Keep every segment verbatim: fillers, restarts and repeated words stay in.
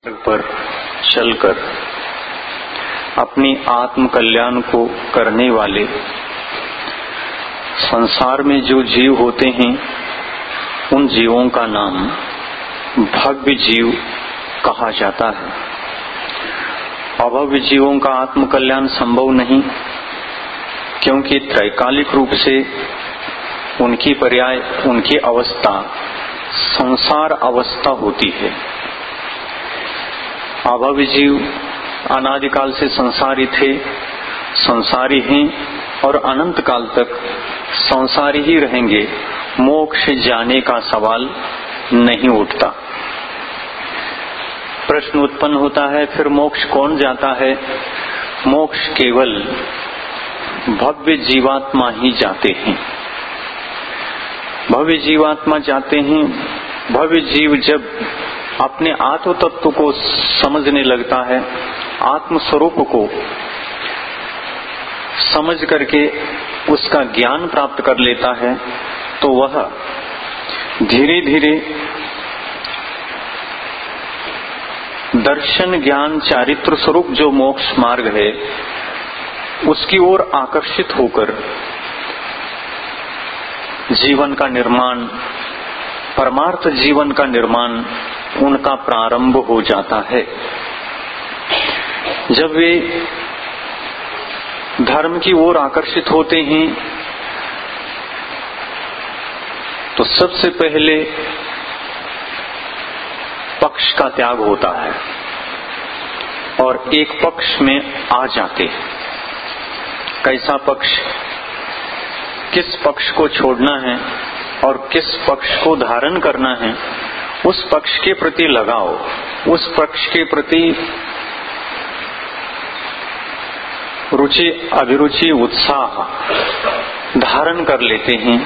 पर चलकर अपनी आत्म कल्याण को करने वाले संसार में जो जीव होते हैं उन जीवों का नाम भव्य जीव कहा जाता है। अभव्य जीवों का आत्म कल्याण संभव नहीं, क्योंकि त्रैकालिक रूप से उनकी पर्याय उनकी अवस्था संसार अवस्था होती है। अभव्य जीव अनादिकाल से संसारी थे, संसारी हैं और अनंत काल तक संसारी ही रहेंगे। मोक्ष जाने का सवाल नहीं उठता। प्रश्न उत्पन्न होता है, फिर मोक्ष कौन जाता है? मोक्ष केवल भव्य जीवात्मा ही जाते हैं। भव्य जीवात्मा जाते हैं। भव्य जीव जब अपने आत्म तत्व को समझने लगता है, आत्म स्वरूप को समझ करके उसका ज्ञान प्राप्त कर लेता है, तो वह धीरे धीरे दर्शन ज्ञान चारित्र स्वरूप जो मोक्ष मार्ग है उसकी ओर आकर्षित होकर जीवन का निर्माण, परमार्थ जीवन का निर्माण उनका प्रारंभ हो जाता है। जब वे धर्म की ओर आकर्षित होते हैं तो सबसे पहले पक्ष का त्याग होता है और एक पक्ष में आ जाते हैं। कैसा पक्ष? किस पक्ष को छोड़ना है और किस पक्ष को धारण करना है, उस पक्ष के प्रति लगाओ, उस पक्ष के प्रति रुचि अभिरुचि उत्साह धारण कर लेते हैं।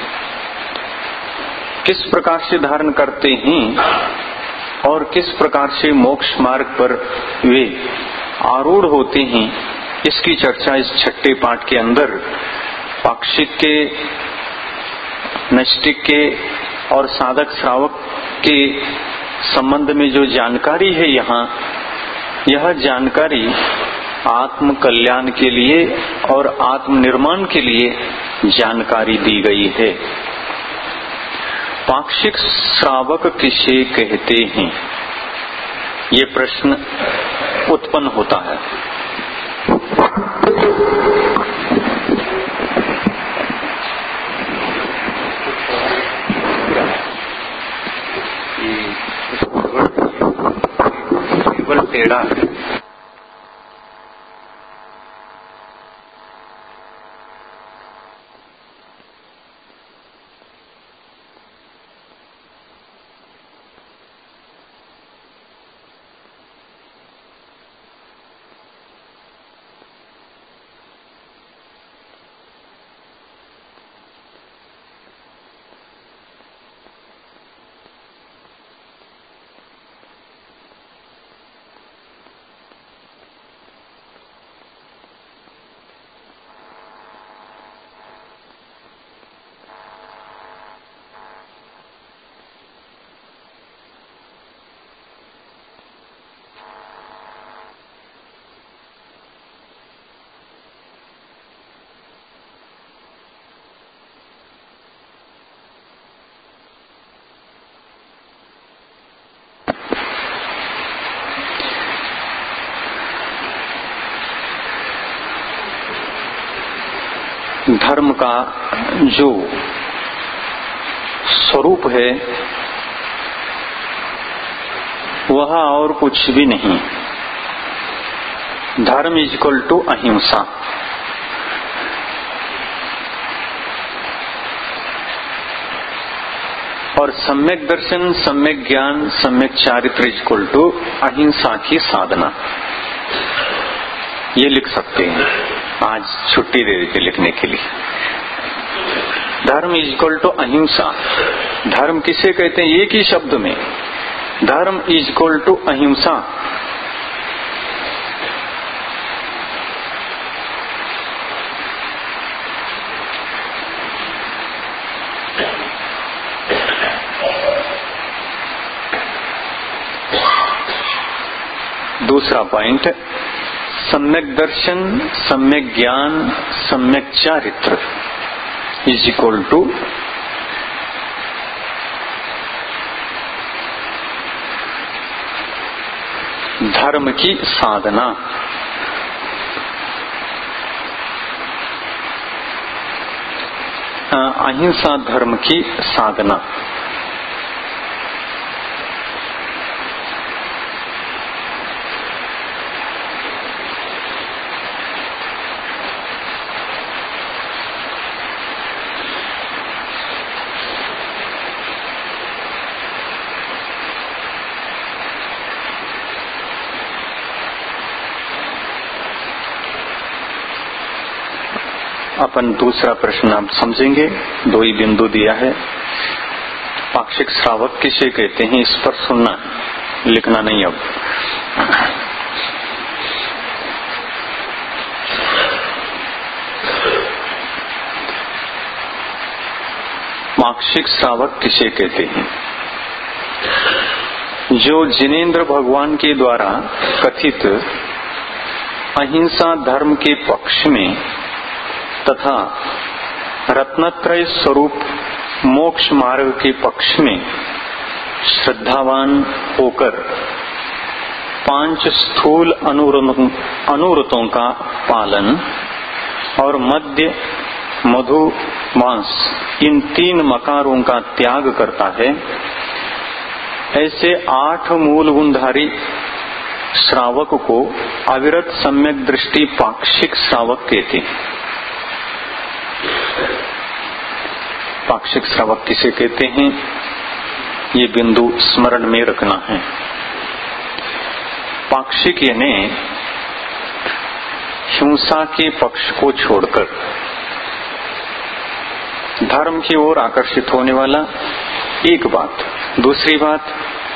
किस प्रकार से धारण करते हैं और किस प्रकार से मोक्ष मार्ग पर वे आरूढ़ होते हैं, इसकी चर्चा इस छठे पाठ के अंदर पाक्षिक के, नैष्टिक के और साधक श्रावक के संबंध में जो जानकारी है, यहाँ यह जानकारी आत्म कल्याण के लिए और आत्म निर्माण के लिए जानकारी दी गई है। पाक्षिक श्रावक किसे कहते हैं, ये प्रश्न उत्पन्न होता है। केवल टेढ़ा है। धर्म का जो स्वरूप है वह और कुछ भी नहीं। धर्म इज इक्वल टू अहिंसा। और सम्यक दर्शन, सम्यक ज्ञान, सम्यक चारित्र इज इक्वल टू अहिंसा की साधना। ये लिख सकते हैं, आज छुट्टी दे देते लिखने के लिए। धर्म इज इक्वल टू अहिंसा। धर्म किसे कहते हैं? एक ही शब्द में, धर्म इज इक्वल टू अहिंसा। दूसरा पॉइंट, सम्यक दर्शन, सम्यक ज्ञान, सम्यक चारित्र इज इक्वल टू धर्म की साधना। अहिंसा धर्म की साधना। अपन दूसरा प्रश्न आप समझेंगे, दो ही बिंदु दिया है। पाक्षिक श्रावक किसे कहते हैं, इस पर सुनना है, लिखना नहीं। अब पाक्षिक श्रावक किसे कहते हैं? जो जिनेंद्र भगवान के द्वारा कथित अहिंसा धर्म के पक्ष में तथा रत्नत्रय स्वरूप मोक्ष मार्ग के पक्ष में श्रद्धावान होकर पांच स्थूल अनुव्रतों का पालन और मद्य, मधु, मांस इन तीन मकारों का त्याग करता है, ऐसे आठ मूल गुणधारी श्रावक को अविरत सम्यक दृष्टि पाक्षिक श्रावक कहते हैं। पाक्षिक श्रावक किसे कहते हैं, ये बिंदु स्मरण में रखना है। पाक्षिक यानी हिंसा के पक्ष को छोड़कर धर्म की ओर आकर्षित होने वाला, एक बात। दूसरी बात,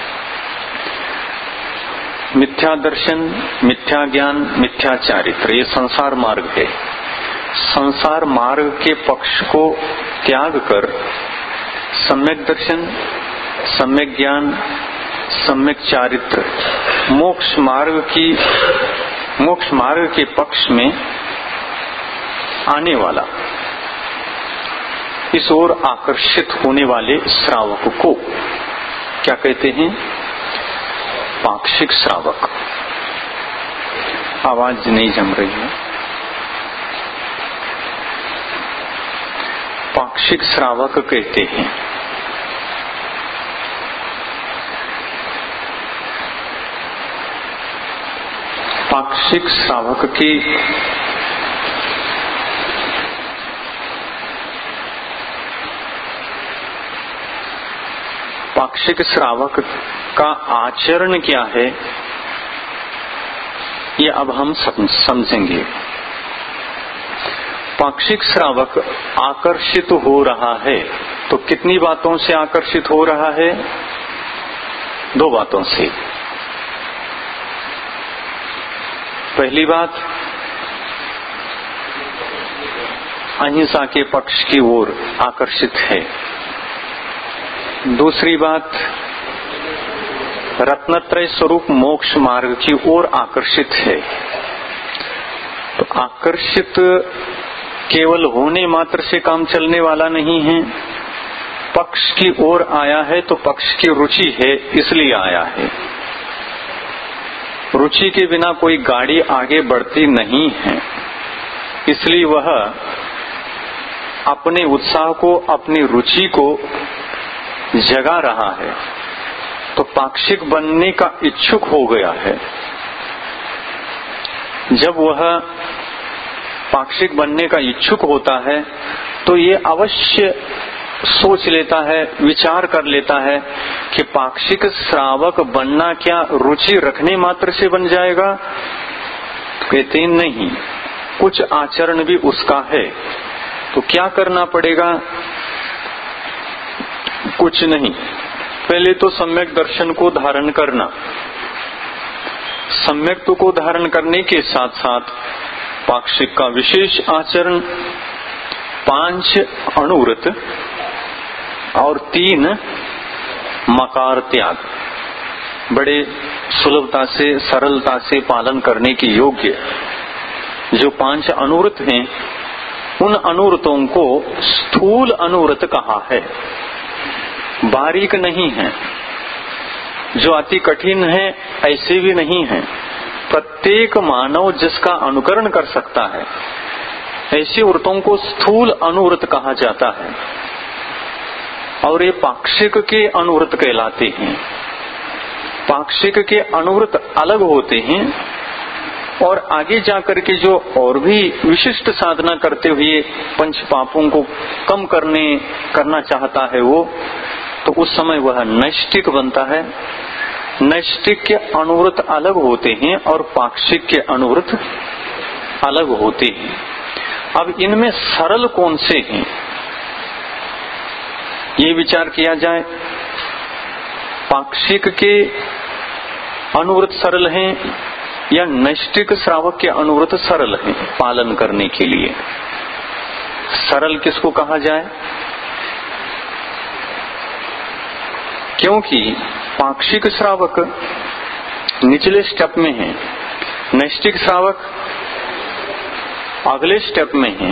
मिथ्या दर्शन, मिथ्या ज्ञान, मिथ्या चारित्र, ये संसार मार्ग है। संसार मार्ग के पक्ष को त्याग कर सम्यक दर्शन, सम्यक ज्ञान, सम्यक चारित्र, मोक्ष मार्ग की मोक्ष मार्ग के पक्ष में आने वाला, इस ओर आकर्षित होने वाले श्रावक को क्या कहते हैं? पाक्षिक श्रावक। आवाज नहीं जम रही है। पाक्षिक श्रावक कहते हैं पाक्षिक श्रावक की पाक्षिक श्रावक का आचरण क्या है, ये अब हम समझेंगे। पाक्षिक श्रावक आकर्षित हो रहा है, तो कितनी बातों से आकर्षित हो रहा है? दो बातों से। पहली बात, अहिंसा के पक्ष की ओर आकर्षित है। दूसरी बात, रत्नत्रय स्वरूप मोक्ष मार्ग की ओर आकर्षित है। तो आकर्षित केवल होने मात्र से काम चलने वाला नहीं है। पक्ष की ओर आया है तो पक्ष की रुचि है, इसलिए आया है। रुचि के बिना कोई गाड़ी आगे बढ़ती नहीं है, इसलिए वह अपने उत्साह को, अपनी रुचि को जगा रहा है। तो पाक्षिक बनने का इच्छुक हो गया है। जब वह पाक्षिक बनने का इच्छुक होता है तो ये अवश्य सोच लेता है, विचार कर लेता है कि पाक्षिक श्रावक बनना क्या रुचि रखने मात्र से बन जाएगा? तो कहते हैं नहीं, कुछ आचरण भी उसका है। तो क्या करना पड़ेगा? कुछ नहीं, पहले तो सम्यक दर्शन को धारण करना। सम्यक को धारण करने के साथ साथ पाक्षिक का विशेष आचरण, पांच अणुव्रत और तीन मकार त्याग, बड़े सुलभता से, सरलता से पालन करने की योग्य जो पांच अनुव्रत हैं, उन अनुव्रतों को स्थूल अनुव्रत कहा है, बारीक नहीं है। जो अति कठिन है ऐसे भी नहीं है। प्रत्येक मानव जिसका अनुकरण कर सकता है, ऐसे व्रतों को स्थूल अनुव्रत कहा जाता है। और ये पाक्षिक के अनुव्रत कहलाते हैं। पाक्षिक के अनुव्रत अलग होते हैं और आगे जाकर के जो और भी विशिष्ट साधना करते हुए पंच पापों को कम करने करना चाहता है वो, तो उस समय वह नैष्टिक बनता है। नैष्टिक के अनुव्रत अलग होते हैं और पाक्षिक के अनुव्रत अलग होते हैं। अब इनमें सरल कौन से हैं, ये विचार किया जाए। पाक्षिक के अनुव्रत सरल हैं या नैष्टिक श्रावक के अनुव्रत सरल हैं पालन करने के लिए? सरल किसको कहा जाए? क्योंकि पाक्षिक श्रावक निचले स्टेप में है, नैष्टिक श्रावक अगले स्टेप में है।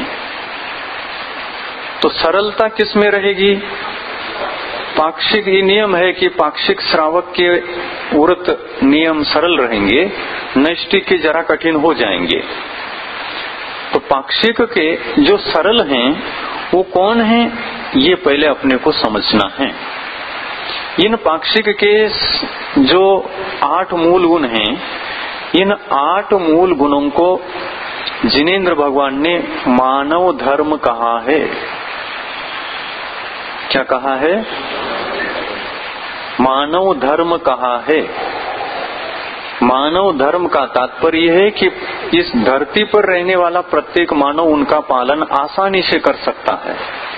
तो सरलता किस में रहेगी? पाक्षिक ये नियम है कि पाक्षिक श्रावक के व्रत नियम सरल रहेंगे, नैष्टिक के जरा कठिन हो जाएंगे। तो पाक्षिक के जो सरल हैं वो कौन हैं, ये पहले अपने को समझना है। इन पाक्षिक के जो आठ मूल गुण हैं, इन आठ मूल गुणों को जिनेंद्र भगवान ने मानव धर्म कहा है। क्या कहा है? मानव धर्म कहा है। मानव धर्म का तात्पर्य है कि इस धरती पर रहने वाला प्रत्येक मानव उनका पालन आसानी से कर सकता है,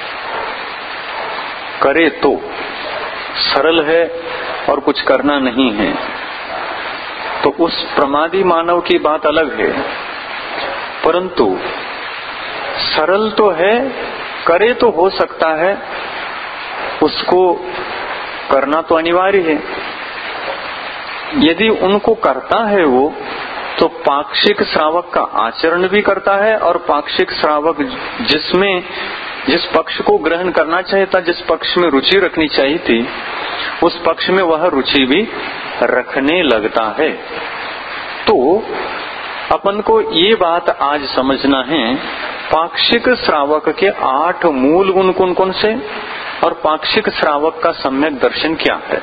करे तो। सरल है और कुछ करना नहीं है तो उस प्रमादी मानव की बात अलग है, परंतु सरल तो है, करे तो हो सकता है, उसको करना तो अनिवार्य है। यदि उनको करता है वो, तो पाक्षिक श्रावक का आचरण भी करता है और पाक्षिक श्रावक जिसमें जिस पक्ष को ग्रहण करना चाहता, जिस पक्ष में रुचि रखनी चाहिए थी, उस पक्ष में वह रुचि भी रखने लगता है। तो अपन को ये बात आज समझना है, पाक्षिक श्रावक के आठ मूल गुण कौन कौन से और पाक्षिक श्रावक का सम्यक दर्शन क्या है।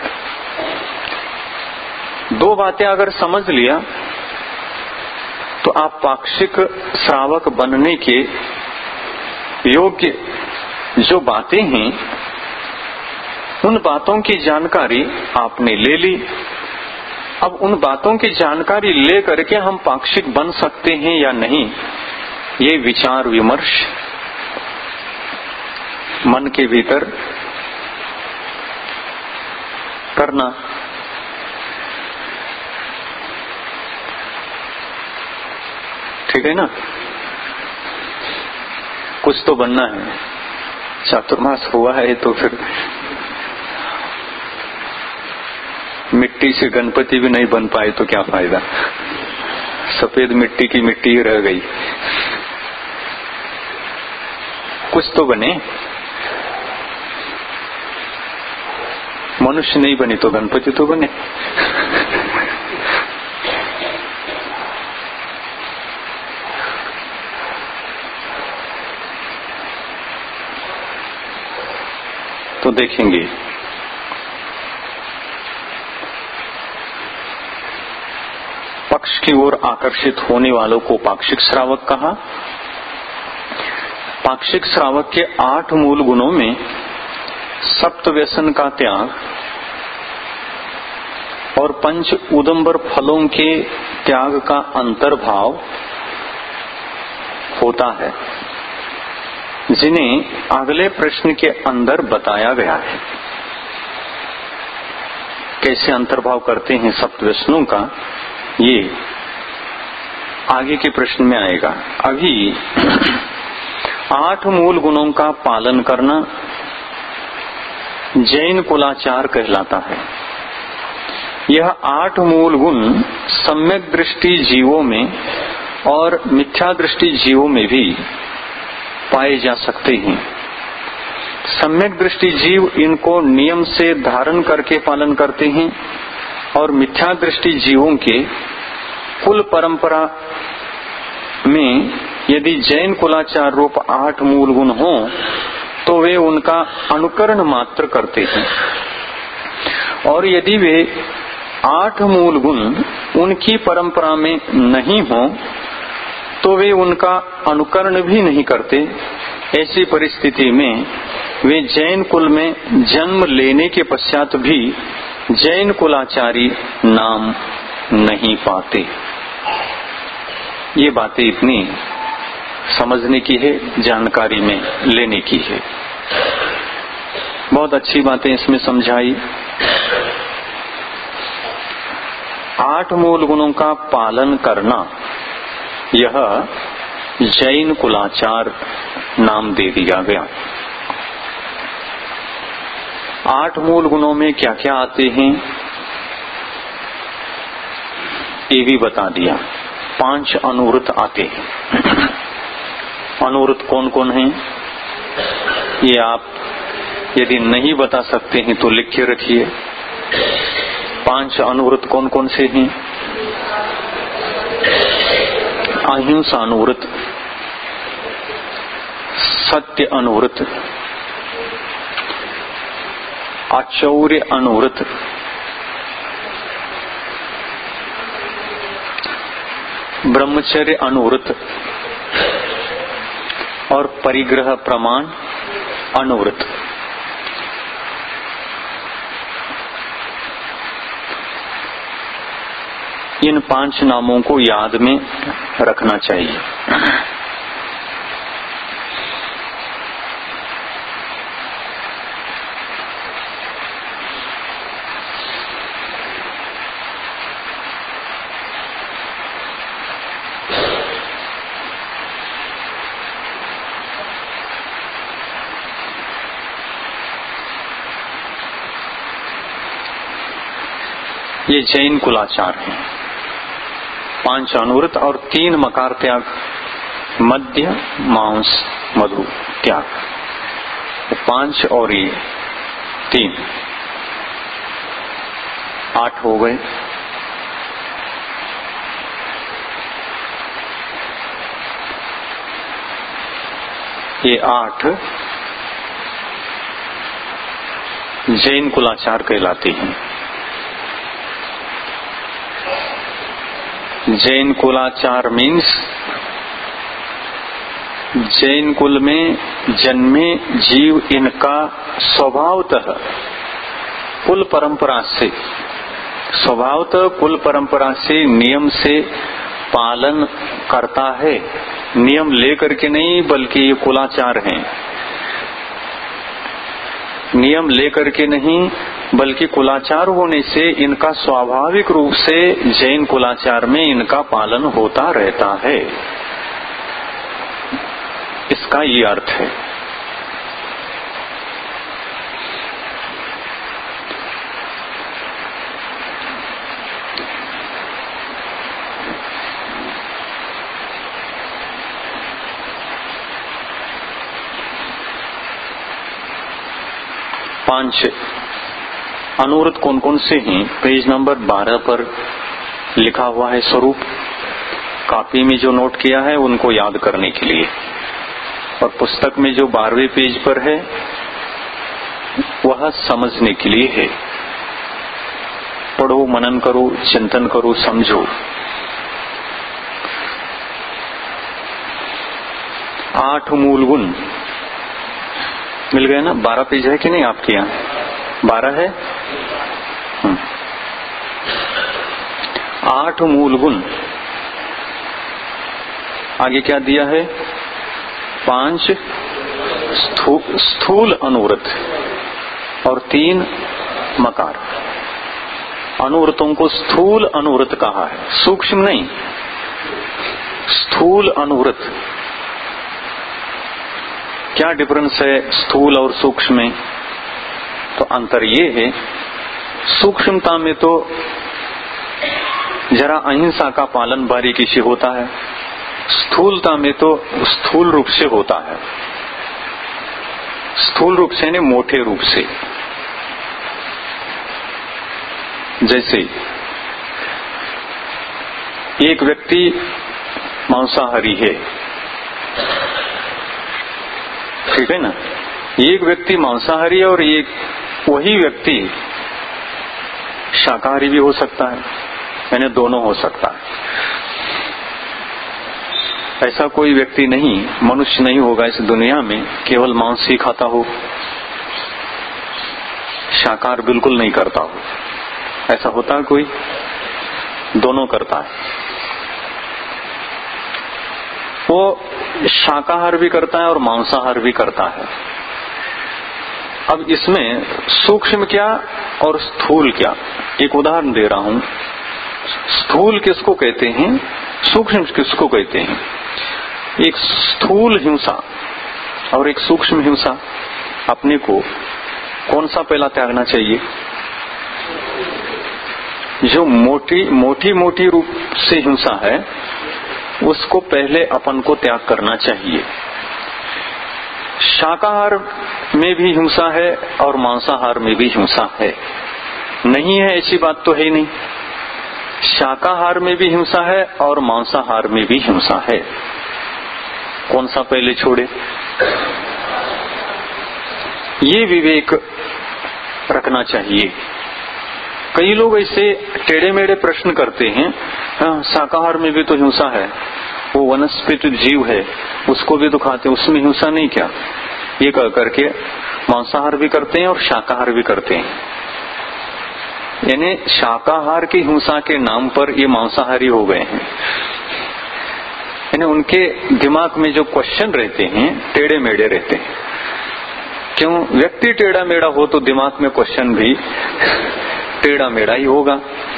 दो बातें अगर समझ लिया तो आप पाक्षिक श्रावक बनने के योग्य जो बातें हैं, उन बातों की जानकारी आपने ले ली। अब उन बातों की जानकारी ले करके हम पाक्षिक बन सकते हैं या नहीं, ये विचार विमर्श मन के भीतर करना। ठीक है ना? कुछ तो बनना है। चातुर्मास हुआ है तो फिर मिट्टी से गणपति भी नहीं बन पाए तो क्या फायदा, सफेद मिट्टी की मिट्टी ही रह गई। कुछ तो बने। मनुष्य नहीं बनी तो गणपति तो बने। तो देखेंगे पक्ष की ओर आकर्षित होने वालों को पाक्षिक श्रावक कहा। पाक्षिक श्रावक के आठ मूल गुणों में सप्त व्यसन का त्याग और पंच उदंबर फलों के त्याग का अंतर्भाव होता है, जिन्हें अगले प्रश्न के अंदर बताया गया है। कैसे अंतर्भाव करते हैं सप्त व्यसनों का, ये आगे के प्रश्न में आएगा। अभी आठ मूल गुणों का पालन करना जैन कुलाचार कहलाता है। यह आठ मूल गुण सम्यक दृष्टि जीवों में और मिथ्या दृष्टि जीवों में भी पाए जा सकते हैं। सम्यक दृष्टि जीव इनको नियम से धारण करके पालन करते हैं और मिथ्या दृष्टि जीवों के कुल परंपरा में यदि जैन कुलाचार रूप आठ मूल गुण हो तो वे उनका अनुकरण मात्र करते हैं, और यदि वे आठ मूल गुण उनकी परंपरा में नहीं हो तो वे उनका अनुकरण भी नहीं करते। ऐसी परिस्थिति में वे जैन कुल में जन्म लेने के पश्चात भी जैन कुलाचारी नाम नहीं पाते। ये बातें इतनी समझने की है, जानकारी में लेने की है। बहुत अच्छी बातें इसमें समझाई। आठ मूल गुणों का पालन करना यह जैन कुलाचार नाम दे दिया गया। आठ मूल गुणों में क्या क्या आते हैं ये भी बता दिया। पांच अनुव्रत आते हैं। अनुव्रत कौन कौन हैं ये आप यदि नहीं बता सकते हैं तो लिख के रखिए। पांच अनुव्रत कौन कौन से हैं? अहिंसा अनुव्रत, सत्य अनुव्रत, आचौर्य अनुव्रत, ब्रह्मचर्य अनुव्रत और परिग्रह प्रमाण अनुव्रत। इन पांच नामों को याद में रखना चाहिए। ये जैन कुलाचार है। पांच अनुव्रत और तीन मकार त्याग, मद्य, मांस, मधु त्याग। पांच और ये तीन, आठ हो गए। ये आठ जैन कुलाचार कहलाते हैं। जैन कुलाचार मीन्स जैन कुल में जन्मे जीव इनका स्वभावतः कुल परंपरा से स्वभावतः कुल परंपरा से नियम से पालन करता है। नियम लेकर के नहीं बल्कि ये कुलाचार हैं। नियम लेकर के नहीं बल्कि कुलाचार होने से इनका स्वाभाविक रूप से जैन कुलाचार में इनका पालन होता रहता है। इसका ये अर्थ है। पांच अनुव्रत कौन कौन से हैं? पेज नंबर बारह पर लिखा हुआ है स्वरूप। कॉपी में जो नोट किया है उनको याद करने के लिए, और पुस्तक में जो बारहवें पेज पर है वह समझने के लिए है। पढ़ो, मनन करो, चिंतन करो, समझो। आठ मूल गुण मिल गए ना? बारह पेज है कि नहीं आपके यहाँ? बारह है। आठ मूल गुण। आगे क्या दिया है? पांच स्थू, स्थूल अनुव्रत और तीन मकार। अनुव्रतों को स्थूल अनुव्रत कहा है, सूक्ष्म नहीं। स्थूल अनुव्रत। क्या डिफरेंस है स्थूल और सूक्ष्म में? तो अंतर ये है, सूक्ष्मता में तो जरा अहिंसा का पालन बारीकी से होता है। स्थूलता में तो स्थूल रूप से होता है, स्थूल रूप से नहीं, मोटे रूप से। जैसे एक व्यक्ति मांसाहारी है, ठीक है ना, एक व्यक्ति मांसाहारी है और एक वही व्यक्ति शाकाहारी भी हो सकता है, यानी दोनों हो सकता है। ऐसा कोई व्यक्ति नहीं, मनुष्य नहीं होगा इस दुनिया में केवल मांस ही खाता हो, शाकाहार बिल्कुल नहीं करता हो। ऐसा होता है कोई? दोनों करता है। वो शाकाहार भी करता है और मांसाहार भी करता है। अब इसमें सूक्ष्म क्या और स्थूल क्या, एक उदाहरण दे रहा हूं। स्थूल किसको कहते हैं, सूक्ष्म किसको कहते हैं? एक स्थूल हिंसा और एक सूक्ष्म हिंसा, अपने को कौन सा पहला त्यागना चाहिए? जो मोटी मोटी मोटी रूप से हिंसा है उसको पहले अपन को त्याग करना चाहिए। शाकाहार में भी हिंसा है और मांसाहार में भी हिंसा है, नहीं है ऐसी बात तो है ही नहीं। शाकाहार में भी हिंसा है और मांसाहार में भी हिंसा है। कौन सा पहले छोड़े? ये विवेक रखना चाहिए। कई लोग ऐसे टेढ़े मेढ़े प्रश्न करते हैं, हाँ, शाकाहार में भी तो हिंसा है, वो वनस्पति जीव है, उसको भी तो खाते हैं, उसमें हिंसा नहीं क्या? ये कह करके मांसाहार भी करते हैं और शाकाहार भी करते हैं। यानी शाकाहार की हिंसा के नाम पर ये मांसाहारी हो गए हैं। यानी उनके दिमाग में जो क्वेश्चन रहते हैं टेढ़े मेढ़े रहते हैं। क्यों? व्यक्ति टेढ़ा मेढ़ा हो तो दिमाग में क्वेश्चन भी टेढ़ा मेढ़ा ही होगा।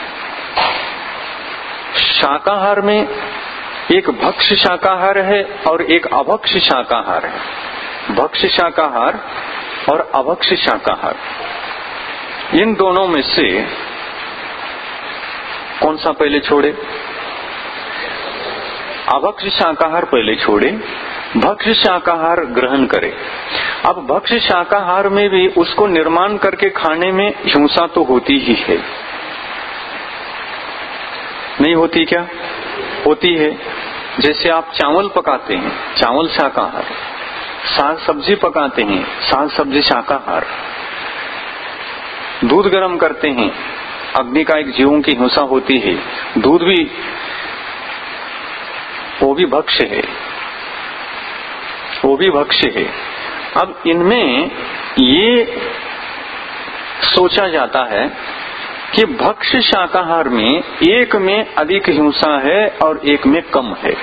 शाकाहार में एक भक्ष शाकाहार है और एक अभक्ष शाकाहार है। भक्ष शाकाहार और अभक्ष शाकाहार, इन दोनों में से कौन सा पहले छोड़े? अभक्ष शाकाहार पहले छोड़े, भक्ष शाकाहार ग्रहण करे। अब भक्ष शाकाहार में भी उसको निर्माण करके खाने में हिंसा तो होती ही है, नहीं होती क्या? होती है। जैसे आप चावल पकाते हैं, चावल शाकाहार, साग सब्जी पकाते हैं, साग सब्जी शाकाहार, दूध गर्म करते हैं, अग्नि का एक जीवों की हिंसा होती है, दूध भी वो भी भक्ष्य है, वो भी भक्ष्य है। अब इनमें ये सोचा जाता है कि भक्ष्य शाकाहार में एक में अधिक हिंसा है और एक में कम है।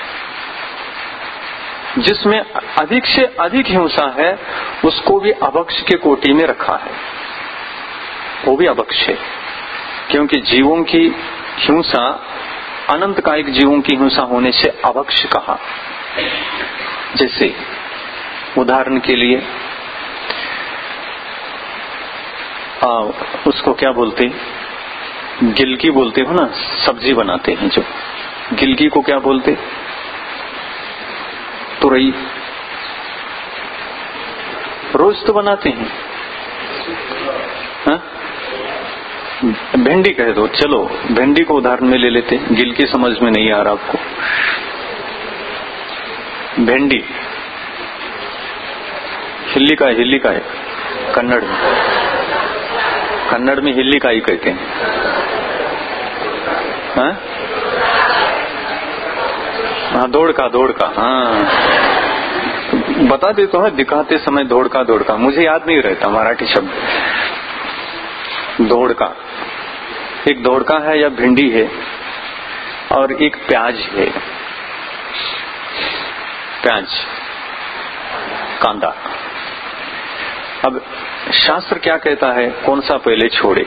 जिसमें अधिक से अधिक हिंसा है उसको भी अभक्ष्य के कोटि में रखा है, वो भी अभक्ष्य है। क्योंकि जीवों की हिंसा, अनंत कायिक जीवों की हिंसा होने से अभक्ष्य कहा। जैसे उदाहरण के लिए आ, उसको क्या बोलते, गिलकी बोलते हो ना, सब्जी बनाते हैं जो, गिलकी को क्या बोलते? तुरई। रोज तो बनाते हैं, हाँ? भिंडी कह दो, चलो भिंडी को उदाहरण में ले लेते, गिलकी समझ में नहीं आ रहा आपको। भिंडी हिल्ली का है, हिल्ली का है कन्नड़ में, कन्नड़ में हिल्ली का ही कहते हैं, हाँ? हाँ, दौड़ का, दौड़ का, हाँ बता देता हूँ, दिखाते समय दौड़ का, दौड़ का मुझे याद नहीं रहता मराठी शब्द। दौड़ का, एक दौड़ का है या भिंडी है और एक प्याज है, प्याज, कांदा। अब शास्त्र क्या कहता है, कौन सा पहले छोड़े?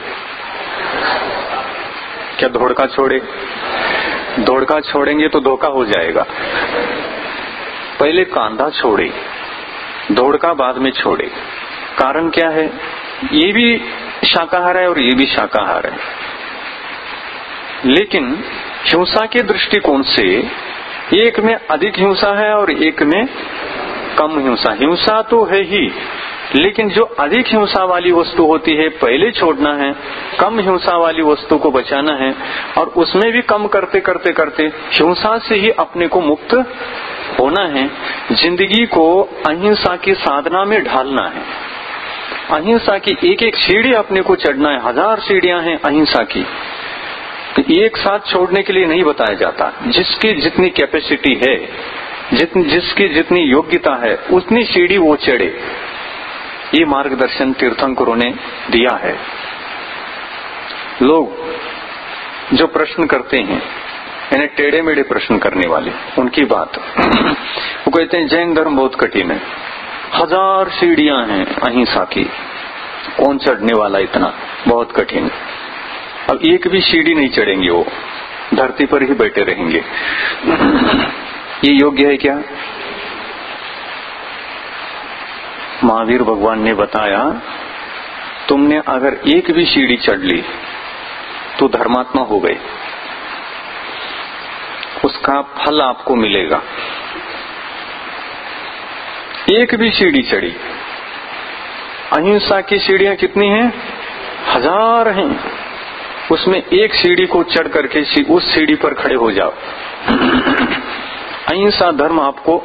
क्या दौड़का छोड़े? दौड़का छोड़ेंगे तो धोखा हो जाएगा। पहले कांदा छोड़े, दौड़का बाद में छोड़े। कारण क्या है? ये भी शाकाहार है और ये भी शाकाहार है। लेकिन हिंसा के दृष्टिकोण से एक में अधिक हिंसा है और एक में कम हिंसा। हिंसा तो है ही, लेकिन जो अधिक हिंसा वाली वस्तु होती है पहले छोड़ना है, कम हिंसा वाली वस्तु को बचाना है, और उसमें भी कम करते करते करते हिंसा से ही अपने को मुक्त होना है। जिंदगी को अहिंसा की साधना में ढालना है। अहिंसा की एक एक सीढ़ी अपने को चढ़ना है। हजार सीढ़ियां हैं अहिंसा की, तो एक साथ छोड़ने के लिए नहीं बताया जाता। जिसकी जितनी कैपेसिटी है, जितनी जिसकी जितनी योग्यता है, उतनी सीढ़ी वो चढ़े। ये मार्गदर्शन तीर्थंकरों ने दिया है। लोग जो प्रश्न करते हैं, यानी टेढ़े मेढ़े प्रश्न करने वाले, उनकी बात वो कहते हैं जैन धर्म बहुत कठिन है, हजार सीढ़ियां हैं अहिंसा की, कौन चढ़ने वाला इतना, बहुत कठिन। अब एक भी सीढ़ी नहीं चढ़ेंगे, वो धरती पर ही बैठे रहेंगे। ये योग्य है क्या? महावीर भगवान ने बताया, तुमने अगर एक भी सीढ़ी चढ़ ली तो धर्मात्मा हो गए, उसका फल आपको मिलेगा। एक भी सीढ़ी चढ़ी, अहिंसा की सीढ़ियां कितनी हैं? हजार हैं। उसमें एक सीढ़ी को चढ़ करके उस सीढ़ी पर खड़े हो जाओ। अहिंसा धर्म आपको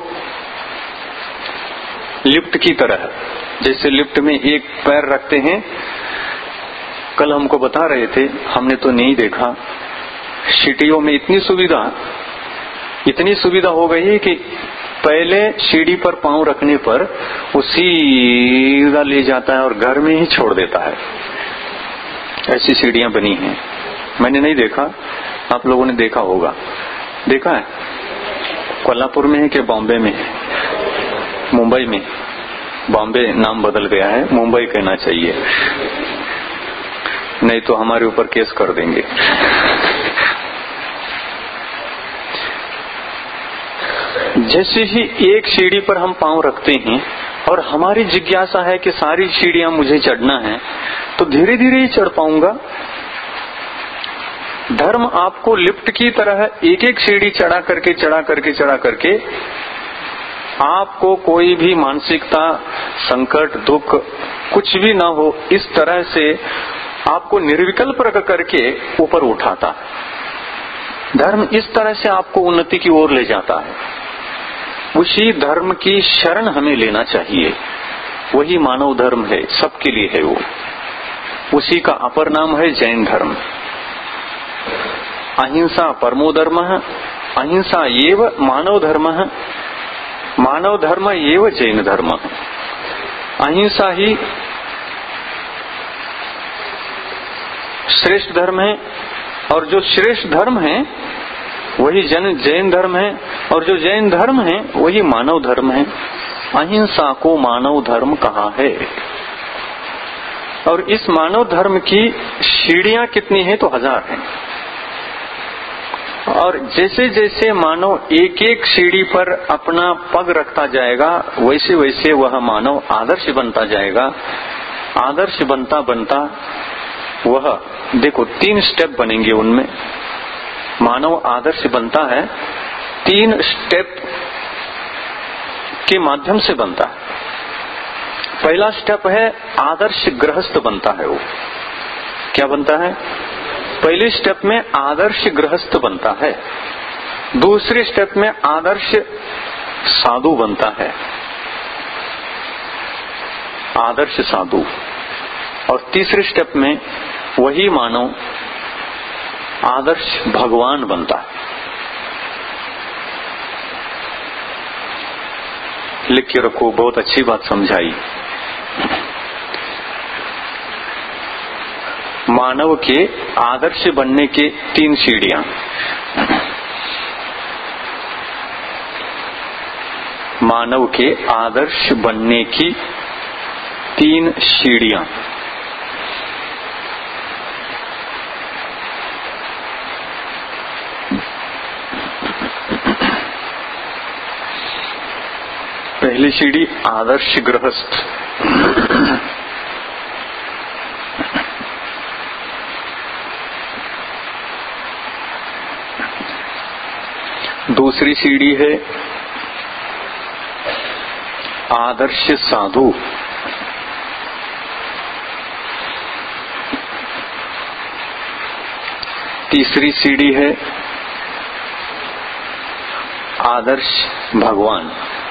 लिफ्ट की तरह है। जैसे लिफ्ट में एक पैर रखते हैं, कल हमको बता रहे थे, हमने तो नहीं देखा, सिटियों में इतनी सुविधा इतनी सुविधा हो गई है कि पहले सीढ़ी पर पांव रखने पर वो सीधा ले जाता है और घर में ही छोड़ देता है। ऐसी सीढ़ियां बनी हैं। मैंने नहीं देखा, आप लोगों ने देखा होगा। देखा है? कोल्हापुर में है कि बॉम्बे में है? मुंबई में। बॉम्बे नाम बदल गया है, मुंबई कहना चाहिए, नहीं तो हमारे ऊपर केस कर देंगे। जैसे ही एक सीढ़ी पर हम पांव रखते हैं और हमारी जिज्ञासा है कि सारी सीढ़ियां मुझे चढ़ना है, तो धीरे धीरे ही चढ़ पाऊंगा। धर्म आपको लिफ्ट की तरह एक एक सीढ़ी चढ़ा करके चढ़ा करके चढ़ा करके आपको कोई भी मानसिकता, संकट, दुख कुछ भी ना हो, इस तरह से आपको निर्विकल्प रख करके ऊपर उठाता है। धर्म इस तरह से आपको उन्नति की ओर ले जाता है। उसी धर्म की शरण हमें लेना चाहिए। वही मानव धर्म है, सबके लिए है वो। उसी का अपर नाम है जैन धर्म। अहिंसा परमो धर्म, अहिंसा एव मानव धर्म, मानव धर्म एव जैन धर्म। अहिंसा ही श्रेष्ठ धर्म है, और जो श्रेष्ठ धर्म है वही जन जैन धर्म है, और जो जैन धर्म है वही मानव धर्म है। अहिंसा को मानव धर्म कहा है। और इस मानव धर्म की सीढ़ियां कितनी हैं? तो हजार हैं। और जैसे जैसे मानव एक एक सीढ़ी पर अपना पग रखता जाएगा, वैसे वैसे वह मानव आदर्श बनता जाएगा। आदर्श बनता बनता वह, देखो तीन स्टेप बनेंगे उनमें। मानव आदर्श बनता है, तीन स्टेप के माध्यम से बनता है। पहला स्टेप है आदर्श गृहस्थ बनता है। वो क्या बनता है? पहले स्टेप में आदर्श गृहस्थ बनता है, दूसरे स्टेप में आदर्श साधु बनता है, आदर्श साधु, और तीसरे स्टेप में वही मानव आदर्श भगवान बनता है। लिख के रखो, बहुत अच्छी बात समझाई। मानव के आदर्श बनने के तीन सीढ़ियां। मानव के आदर्श बनने की तीन सीढ़ियां। पहली सीढ़ी आदर्श गृहस्थ। दूसरी सीढ़ी है आदर्श साधु। तीसरी सीढ़ी है आदर्श भगवान।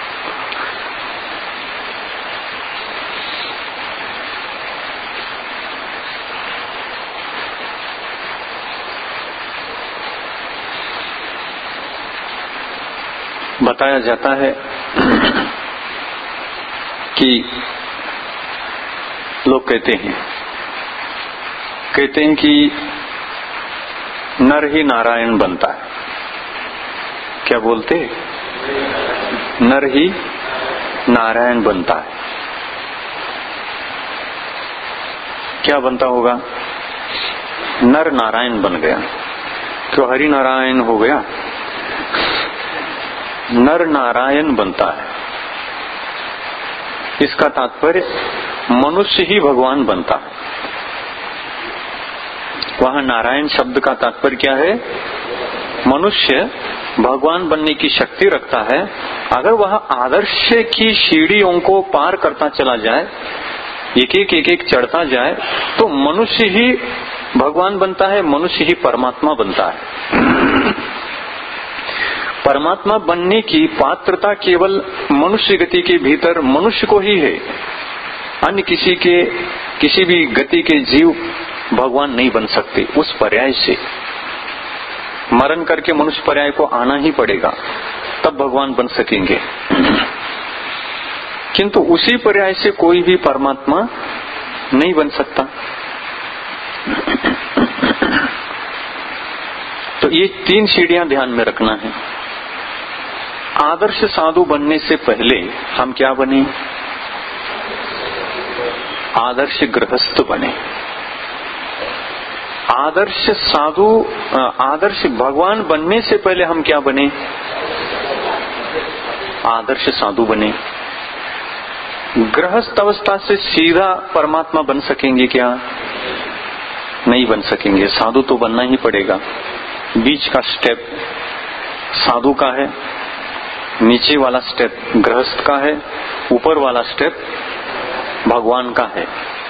बताया जाता है कि लोग कहते हैं कहते हैं कि नर ही नारायण बनता है। क्या बोलते? नर ही नारायण बनता है। क्या बनता होगा? नर नारायण बन गया। क्यों हरि नारायण हो गया? नर नारायण बनता है। इसका तात्पर्य मनुष्य ही भगवान बनता है। वहां नारायण शब्द का तात्पर्य क्या है? मनुष्य भगवान बनने की शक्ति रखता है। अगर वह आदर्श की सीढ़ियों को पार करता चला जाए, एक एक एक एक चढ़ता जाए, तो मनुष्य ही भगवान बनता है, मनुष्य ही परमात्मा बनता है। परमात्मा बनने की पात्रता केवल मनुष्य गति के भीतर मनुष्य को ही है। अन्य किसी के किसी भी गति के जीव भगवान नहीं बन सकते। उस पर्याय से मरण करके मनुष्य पर्याय को आना ही पड़ेगा, तब भगवान बन सकेंगे। किंतु उसी पर्याय से कोई भी परमात्मा नहीं बन सकता। तो ये तीन सीढ़ियां ध्यान में रखना है। आदर्श साधु बनने से पहले हम क्या बने? आदर्श गृहस्थ बने। आदर्श साधु आदर्श भगवान बनने से पहले हम क्या बने? आदर्श साधु बने। गृहस्थ अवस्था से सीधा परमात्मा बन सकेंगे क्या? नहीं बन सकेंगे। साधु तो बनना ही पड़ेगा। बीच का स्टेप साधु का है, नीचे वाला स्टेप गृहस्थ का है, ऊपर वाला स्टेप भगवान का है।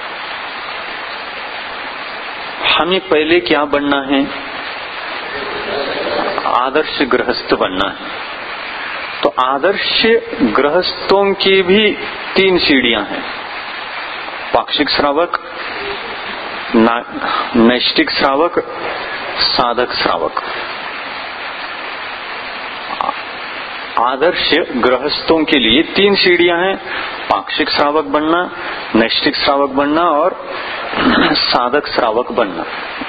हमें पहले क्या बनना है? आदर्श गृहस्थ बनना है। तो आदर्श गृहस्थों की भी तीन सीढ़ियां हैं। पाक्षिक श्रावक, नैष्ठिक श्रावक, साधक श्रावक। आदर्श गृहस्थों के लिए तीन सीढ़ियां हैं। पाक्षिक श्रावक बनना, नैष्ठिक श्रावक बनना और साधक श्रावक बनना।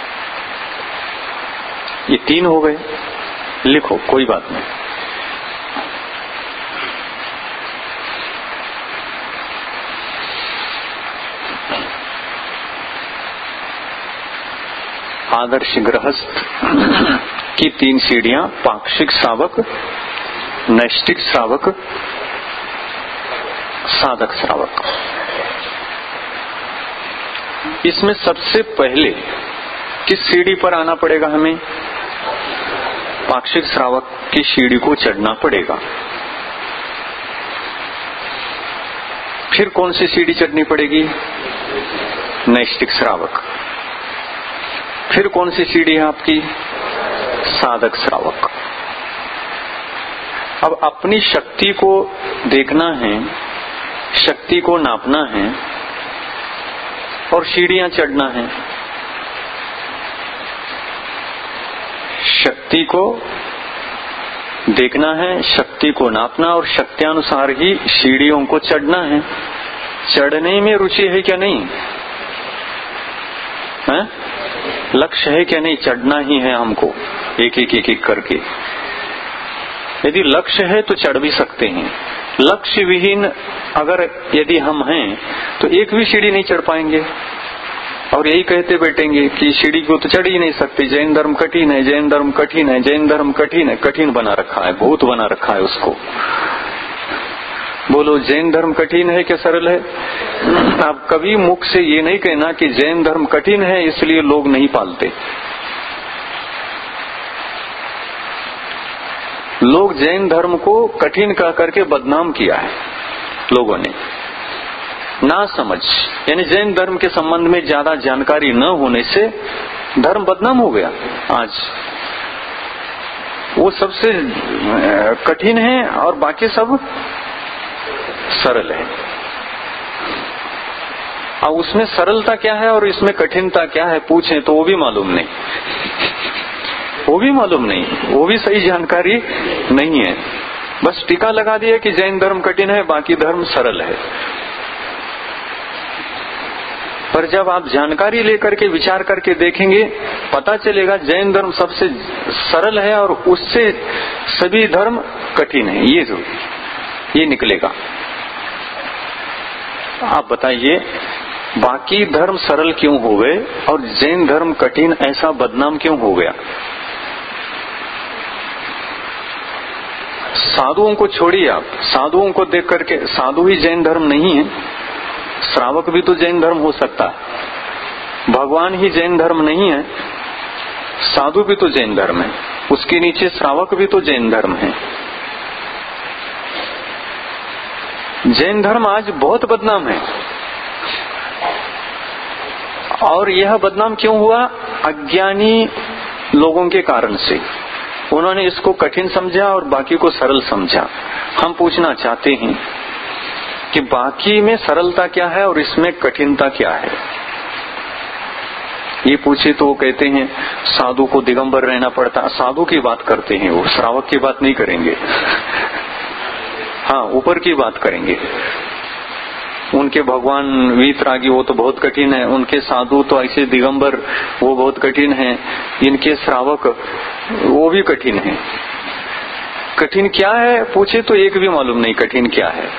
ये तीन हो गए। लिखो, कोई बात नहीं। आदर्श गृहस्थ की तीन सीढ़ियां, पाक्षिक श्रावक, नैष्ठिक श्रावक, साधक श्रावक। इसमें सबसे पहले किस सीढ़ी पर आना पड़ेगा? हमें पाक्षिक श्रावक की सीढ़ी को चढ़ना पड़ेगा। फिर कौन सी सीढ़ी चढ़नी पड़ेगी? नैष्ठिक श्रावक। फिर कौन सी सीढ़ी है आपकी? साधक श्रावक। अब अपनी शक्ति को देखना है, शक्ति को नापना है और सीढ़ियां चढ़ना है। शक्ति को देखना है, शक्ति को नापना और शक्त्यानुसार ही सीढ़ियों को चढ़ना है। चढ़ने में रुचि है क्या? नहीं है? लक्ष्य है क्या? नहीं, चढ़ना ही है हमको, एक एक एक एक करके। यदि लक्ष्य है तो चढ़ भी सकते हैं। लक्ष्य विहीन अगर यदि हम हैं तो एक भी सीढ़ी नहीं चढ़ पाएंगे और यही कहते बैठेंगे कि सीढ़ी को तो चढ़ ही नहीं सकते। जैन धर्म कठिन है, जैन धर्म कठिन है, जैन धर्म कठिन है। कठिन बना रखा है, बहुत बना रखा है उसको। बोलो, जैन धर्म कठिन है क्या सरल है? आप कभी मुख से ये नहीं कहना कि जैन धर्म कठिन है इसलिए लोग नहीं पालते। लोग जैन धर्म को कठिन कह करके बदनाम किया है लोगों ने, ना समझ, यानी जैन धर्म के संबंध में ज्यादा जानकारी न होने से धर्म बदनाम हो गया। आज वो सबसे कठिन है और बाकी सब सरल है। अब उसमें सरलता क्या है और इसमें कठिनता क्या है पूछें तो वो भी मालूम नहीं, वो भी मालूम नहीं, वो भी सही जानकारी नहीं है। बस टीका लगा दिया कि जैन धर्म कठिन है, बाकी धर्म सरल है। पर जब आप जानकारी लेकर के विचार करके देखेंगे, पता चलेगा जैन धर्म सबसे सरल है और उससे सभी धर्म कठिन है। ये जो ये निकलेगा। आप बताइए, बाकी धर्म सरल क्यों हो गए और जैन धर्म कठिन, ऐसा बदनाम क्यों हो गया? साधुओं को छोड़िए आप, साधुओं को देख करके, साधु ही जैन धर्म नहीं है, श्रावक भी तो जैन धर्म हो सकता है। भगवान ही जैन धर्म नहीं है, साधु भी तो जैन धर्म है, उसके नीचे श्रावक भी तो जैन धर्म है। जैन धर्म आज बहुत बदनाम है। और यह बदनाम क्यों हुआ? अज्ञानी लोगों के कारण से। उन्होंने इसको कठिन समझा और बाकी को सरल समझा। हम पूछना चाहते हैं कि बाकी में सरलता क्या है और इसमें कठिनता क्या है? ये पूछे तो वो कहते हैं साधु को दिगंबर रहना पड़ता। साधु की बात करते हैं वो, श्रावक की बात नहीं करेंगे। हाँ, ऊपर की बात करेंगे। उनके भगवान वीतरागी वो तो बहुत कठिन है, उनके साधु तो ऐसे दिगंबर वो बहुत कठिन है, इनके श्रावक वो भी कठिन है। कठिन क्या है पूछे तो एक भी मालूम नहीं कठिन क्या है।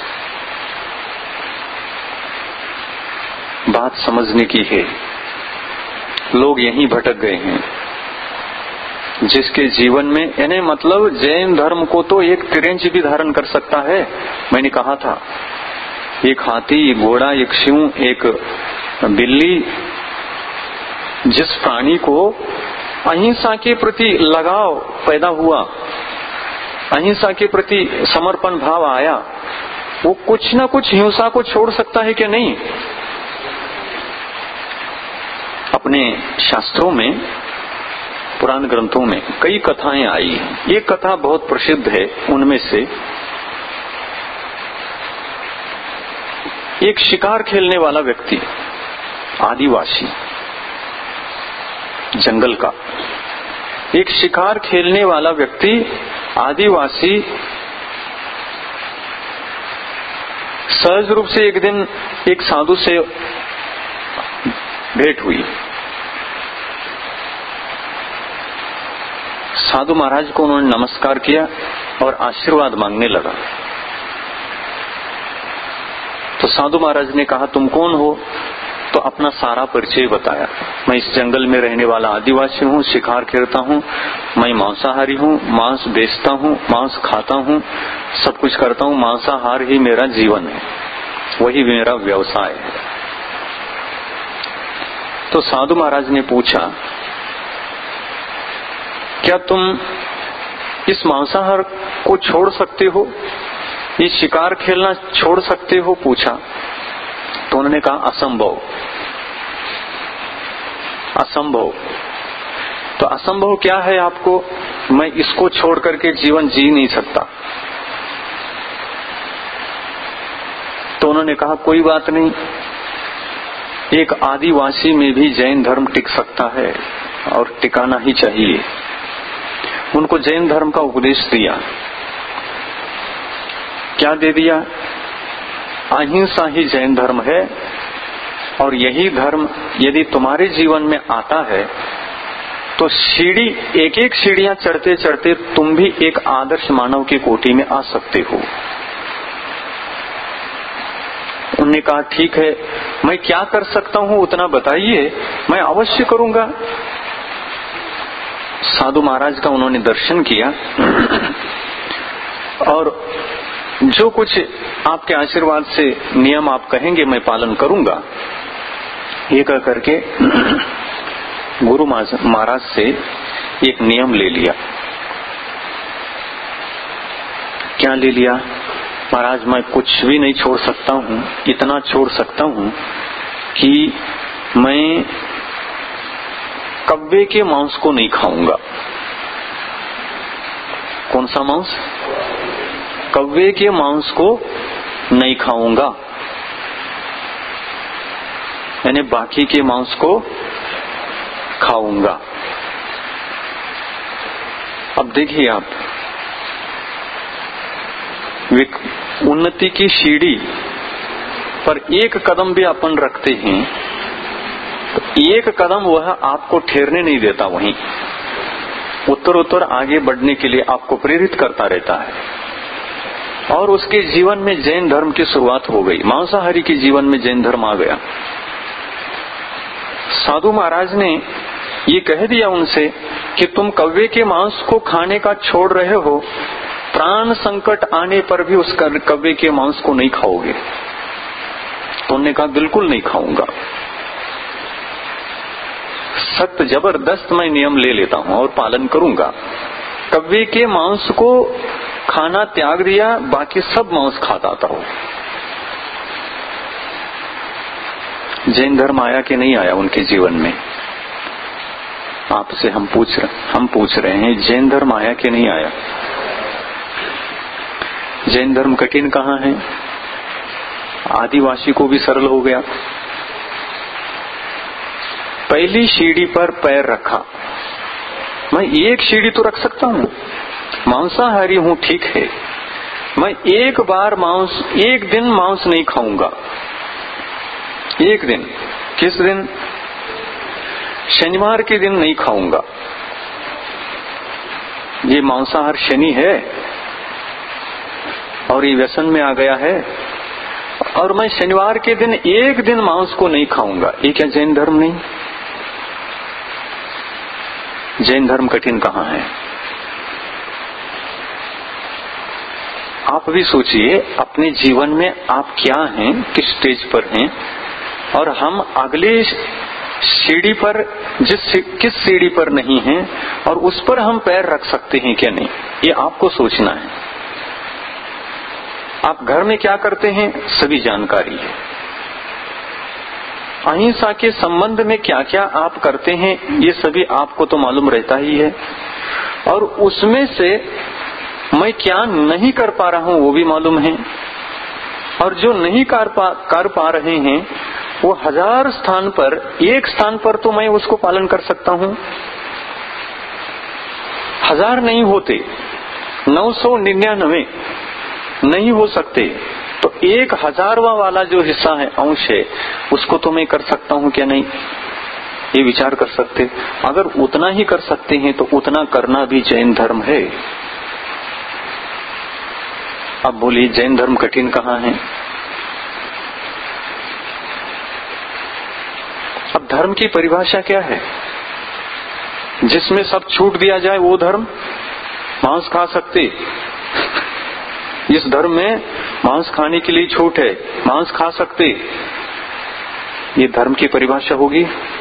बात समझने की है। लोग यहीं भटक गए हैं। जिसके जीवन में, यानी मतलब जैन धर्म को तो एक तिरंज भी धारण कर सकता है। मैंने कहा था एक हाथी, एक घोड़ा, एक सिंह, एक बिल्ली, जिस प्राणी को अहिंसा के प्रति लगाव पैदा हुआ, अहिंसा के प्रति समर्पण भाव आया, वो कुछ ना कुछ हिंसा को छोड़ सकता है कि नहीं? अपने शास्त्रों में, पुराण ग्रंथों में कई कथाएं आई हैं। एक कथा बहुत प्रसिद्ध है। उनमें से एक शिकार खेलने वाला व्यक्ति, आदिवासी, जंगल का एक शिकार खेलने वाला व्यक्ति, आदिवासी, सहज रूप से एक दिन एक साधु से भेंट हुई। साधु महाराज को उन्होंने नमस्कार किया और आशीर्वाद मांगने लगा। तो साधु महाराज ने कहा तुम कौन हो? तो अपना सारा परिचय बताया। मैं इस जंगल में रहने वाला आदिवासी हूँ, शिकार खेलता हूँ, मैं मांसाहारी हूँ, मांस बेचता हूँ, मांस खाता हूँ, सब कुछ करता हूँ, मांसाहार ही मेरा जीवन है, वही मेरा व्यवसाय है। तो साधु महाराज ने पूछा क्या तुम इस मांसाहार को छोड़ सकते हो, ये शिकार खेलना छोड़ सकते हो? पूछा। तो उन्होंने कहा असंभव, असंभव। तो असंभव क्या है आपको? मैं इसको छोड़ करके जीवन जी नहीं सकता। तो उन्होंने कहा कोई बात नहीं, एक आदिवासी में भी जैन धर्म टिक सकता है और टिकाना ही चाहिए। उनको जैन धर्म का उपदेश दिया। क्या दे दिया? अहिंसा ही जैन धर्म है और यही धर्म यदि तुम्हारे जीवन में आता है तो सीढ़ी, एक एक सीढ़ियां चढ़ते चढ़ते तुम भी एक आदर्श मानव की कोटि में आ सकते हो। उन्होंने कहा ठीक है, मैं क्या कर सकता हूं उतना बताइए, मैं अवश्य करूंगा। साधु महाराज का उन्होंने दर्शन किया और जो कुछ आपके आशीर्वाद से नियम आप कहेंगे मैं पालन करूंगा, ये कह करके गुरु महाराज से एक नियम ले लिया। क्या ले लिया? महाराज मैं कुछ भी नहीं छोड़ सकता हूँ, इतना छोड़ सकता हूँ कि मैं कव्वे के मांस को नहीं खाऊंगा। कौन सा मांस? कव्वे के मांस को नहीं खाऊंगा, यानी बाकी के मांस को खाऊंगा। अब देखिए आप, उन्नति की सीढ़ी पर एक कदम भी अपन रखते हैं तो एक कदम वह आपको ठहरने नहीं देता, वहीं उत्तर उत्तर आगे बढ़ने के लिए आपको प्रेरित करता रहता है। और उसके जीवन में जैन धर्म की शुरुआत हो गई, मांसाहारी के जीवन में जैन धर्म आ गया। साधु महाराज ने ये कह दिया उनसे कि तुम कव्वे के मांस को खाने का छोड़ रहे हो, प्राण संकट आने पर भी उस कव्वे के मांस को नहीं खाओगे। तो उन्होंने कहा बिल्कुल नहीं खाऊंगा, सख्त जबरदस्त मैं नियम ले लेता हूं और पालन करूंगा। कव्वे के मांस को खाना त्याग दिया, बाकी सब मांस खाता था। जैन धर्म आया कि नहीं आया उनके जीवन में? आपसे हम पूछ रहे हम पूछ रहे हैं, जैन धर्म आया कि नहीं आया? जैन धर्म कठिन कहाँ है? आदिवासी को भी सरल हो गया। पहली सीढ़ी पर पैर रखा, मैं एक सीढ़ी तो रख सकता हूँ, मांसाहारी हूँ ठीक है, मैं एक बार मांस, एक दिन मांस नहीं खाऊंगा। एक दिन, किस दिन? शनिवार के दिन नहीं खाऊंगा। ये मांसाहार शनि है और ये व्यसन में आ गया है, और मैं शनिवार के दिन एक दिन मांस को नहीं खाऊंगा। ये क्या जैन धर्म नहीं? जैन धर्म कठिन कहाँ है? आप भी सोचिए अपने जीवन में आप क्या हैं, किस स्टेज पर हैं, और हम अगले सीढ़ी पर जिस किस सीढ़ी पर नहीं हैं और उस पर हम पैर रख सकते हैं क्या नहीं, ये आपको सोचना है। आप घर में क्या करते हैं सभी जानकारी है। अहिंसा के संबंध में क्या क्या आप करते हैं ये सभी आपको तो मालूम रहता ही है, और उसमें से मैं क्या नहीं कर पा रहा हूं वो भी मालूम है, और जो नहीं कर पा कर पा रहे हैं वो हजार स्थान पर एक स्थान पर तो मैं उसको पालन कर सकता हूं। हजार नहीं होते, नौ सौ निन्यानवे नहीं हो सकते, तो एक हजारवा वाला जो हिस्सा है, अंश है, उसको तो मैं कर सकता हूं क्या नहीं, ये विचार कर सकते। अगर उतना ही कर सकते हैं तो उतना करना भी जैन धर्म है। अब बोलिए जैन धर्म कठिन कहाँ है? अब धर्म की परिभाषा क्या है? जिसमें सब छूट दिया जाए वो धर्म? मांस खा सकते, इस धर्म में मांस खाने के लिए छूट है, मांस खा सकते, ये धर्म की परिभाषा होगी?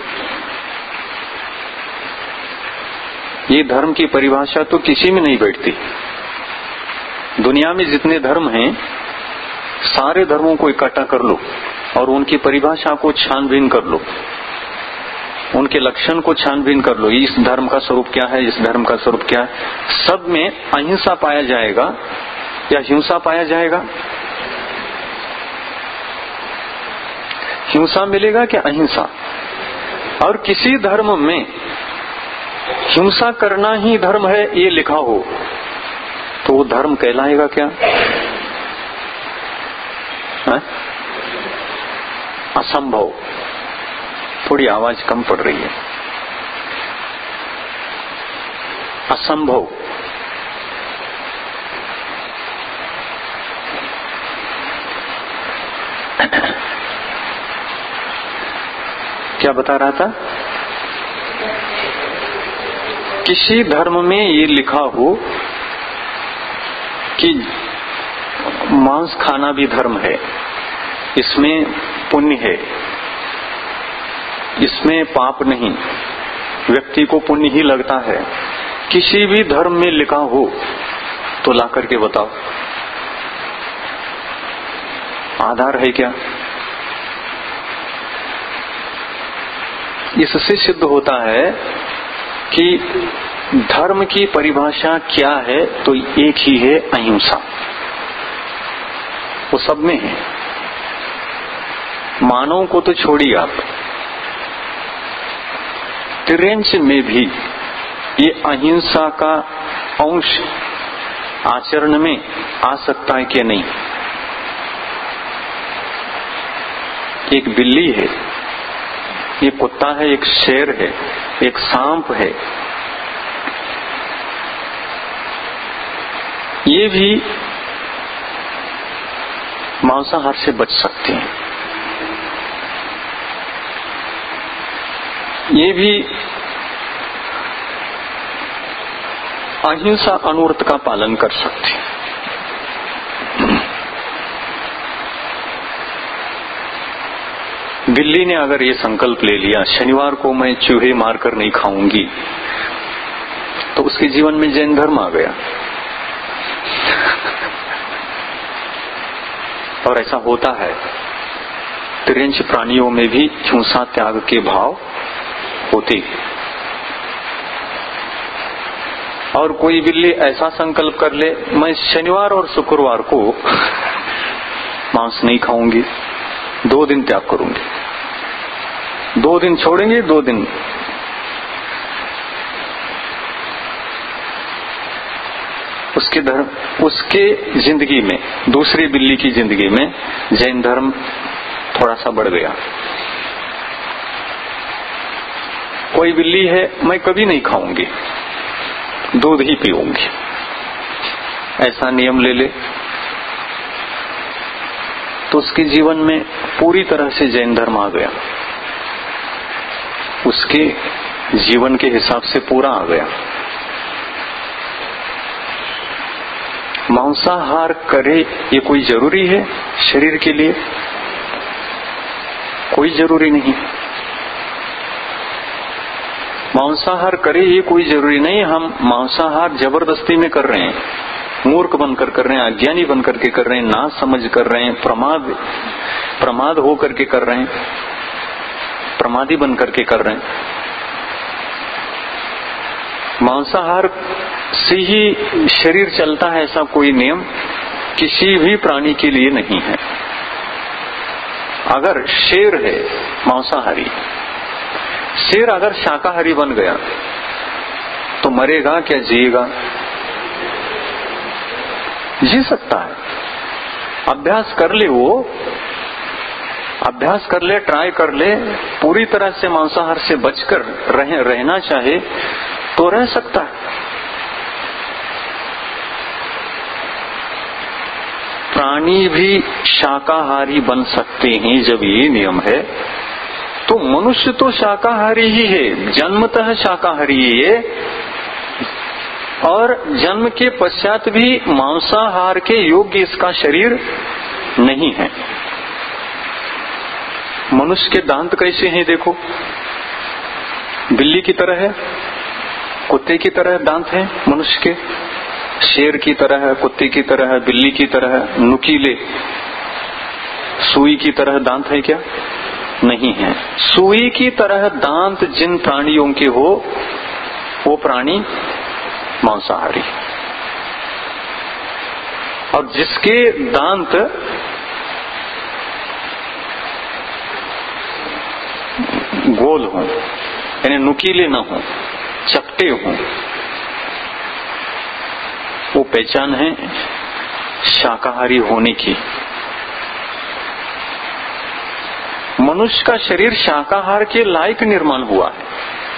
ये धर्म की परिभाषा तो किसी में नहीं बैठती। दुनिया में जितने धर्म हैं सारे धर्मों को इकट्ठा कर लो और उनकी परिभाषा को छानबीन कर लो, उनके लक्षण को छानबीन कर लो, इस धर्म का स्वरूप क्या है, इस धर्म का स्वरूप क्या है। सब में अहिंसा पाया जाएगा या हिंसा पाया जाएगा? हिंसा मिलेगा क्या अहिंसा? और किसी धर्म में हिंसा करना ही धर्म है ये लिखा हो तो वो धर्म कहलाएगा क्या? है? असंभव। थोड़ी आवाज कम पड़ रही है। असंभव। क्या बता रहा था? किसी धर्म में ये लिखा हो कि मांस खाना भी धर्म है, इसमें पुण्य है, इसमें पाप नहीं, व्यक्ति को पुण्य ही लगता है, किसी भी धर्म में लिखा हो तो ला करके बताओ। आधार है क्या? इससे सिद्ध होता है कि धर्म की परिभाषा क्या है, तो एक ही है, अहिंसा। वो सब में है। मानव को तो छोड़िए आप, तिरेंच में भी ये अहिंसा का अंश आचरण में आ सकता है कि नहीं? एक बिल्ली है, एक कुत्ता है, एक शेर है, एक सांप है, ये भी मांसाहार से बच सकते हैं। ये भी अहिंसा अनुव्रत का पालन कर सकते हैं। बिल्ली ने अगर ये संकल्प ले लिया शनिवार को मैं चूहे मारकर नहीं खाऊंगी, तो उसके जीवन में जैन धर्म आ गया। और ऐसा होता है, तिरंच प्राणियों में भी हिंसा त्याग के भाव होते। और कोई बिल्ली ऐसा संकल्प कर ले, मैं शनिवार और शुक्रवार को मांस नहीं खाऊंगी, दो दिन त्याग करूंगी, दो दिन छोड़ेंगे, दो दिन उसके धर्म, उसके जिंदगी में, दूसरी बिल्ली की जिंदगी में जैन धर्म थोड़ा सा बढ़ गया। कोई बिल्ली है, मैं कभी नहीं खाऊंगी, दूध ही पीऊंगी, ऐसा नियम ले ले, तो उसके जीवन में पूरी तरह से जैन धर्म आ गया, उसके जीवन के हिसाब से पूरा आ गया। मांसाहार करे ये कोई जरूरी है शरीर के लिए? कोई जरूरी नहीं। मांसाहार करे ये कोई जरूरी नहीं। हम मांसाहार जबरदस्ती में कर रहे हैं, मूर्ख बनकर कर रहे हैं, अज्ञानी बनकर के कर रहे हैं, ना समझ कर रहे हैं, प्रमाद प्रमाद हो करके कर रहे हैं, प्रमादी बनकर के कर रहे हैं। मांसाहार से ही शरीर चलता है ऐसा कोई नियम किसी भी प्राणी के लिए नहीं है। अगर शेर है मांसाहारी, शेर अगर शाकाहारी बन गया तो मरेगा क्या, जिएगा? जी सकता है। अभ्यास कर ले, वो अभ्यास कर ले, ट्राई कर ले, पूरी तरह से मांसाहार से बचकर रह, रहना चाहे तो रह सकता है। प्राणी भी शाकाहारी बन सकते हैं जब ये नियम है, तो मनुष्य तो शाकाहारी ही है, जन्मतः शाकाहारी है, और जन्म के पश्चात भी मांसाहार के योग्य इसका शरीर नहीं है। मनुष्य के दांत कैसे हैं देखो, बिल्ली की तरह है, कुत्ते की तरह दांत हैं मनुष्य के, शेर की तरह है, कुत्ते की तरह है, बिल्ली की तरह है, नुकीले सुई की तरह दांत है क्या? नहीं है। सुई की तरह दांत जिन प्राणियों के हो वो प्राणी मांसाहारी, और जिसके दांत गोल हों, यानी नुकीले न हों, चपटे हों, वो पहचान है शाकाहारी होने की। मनुष्य का शरीर शाकाहार के लायक निर्माण हुआ है।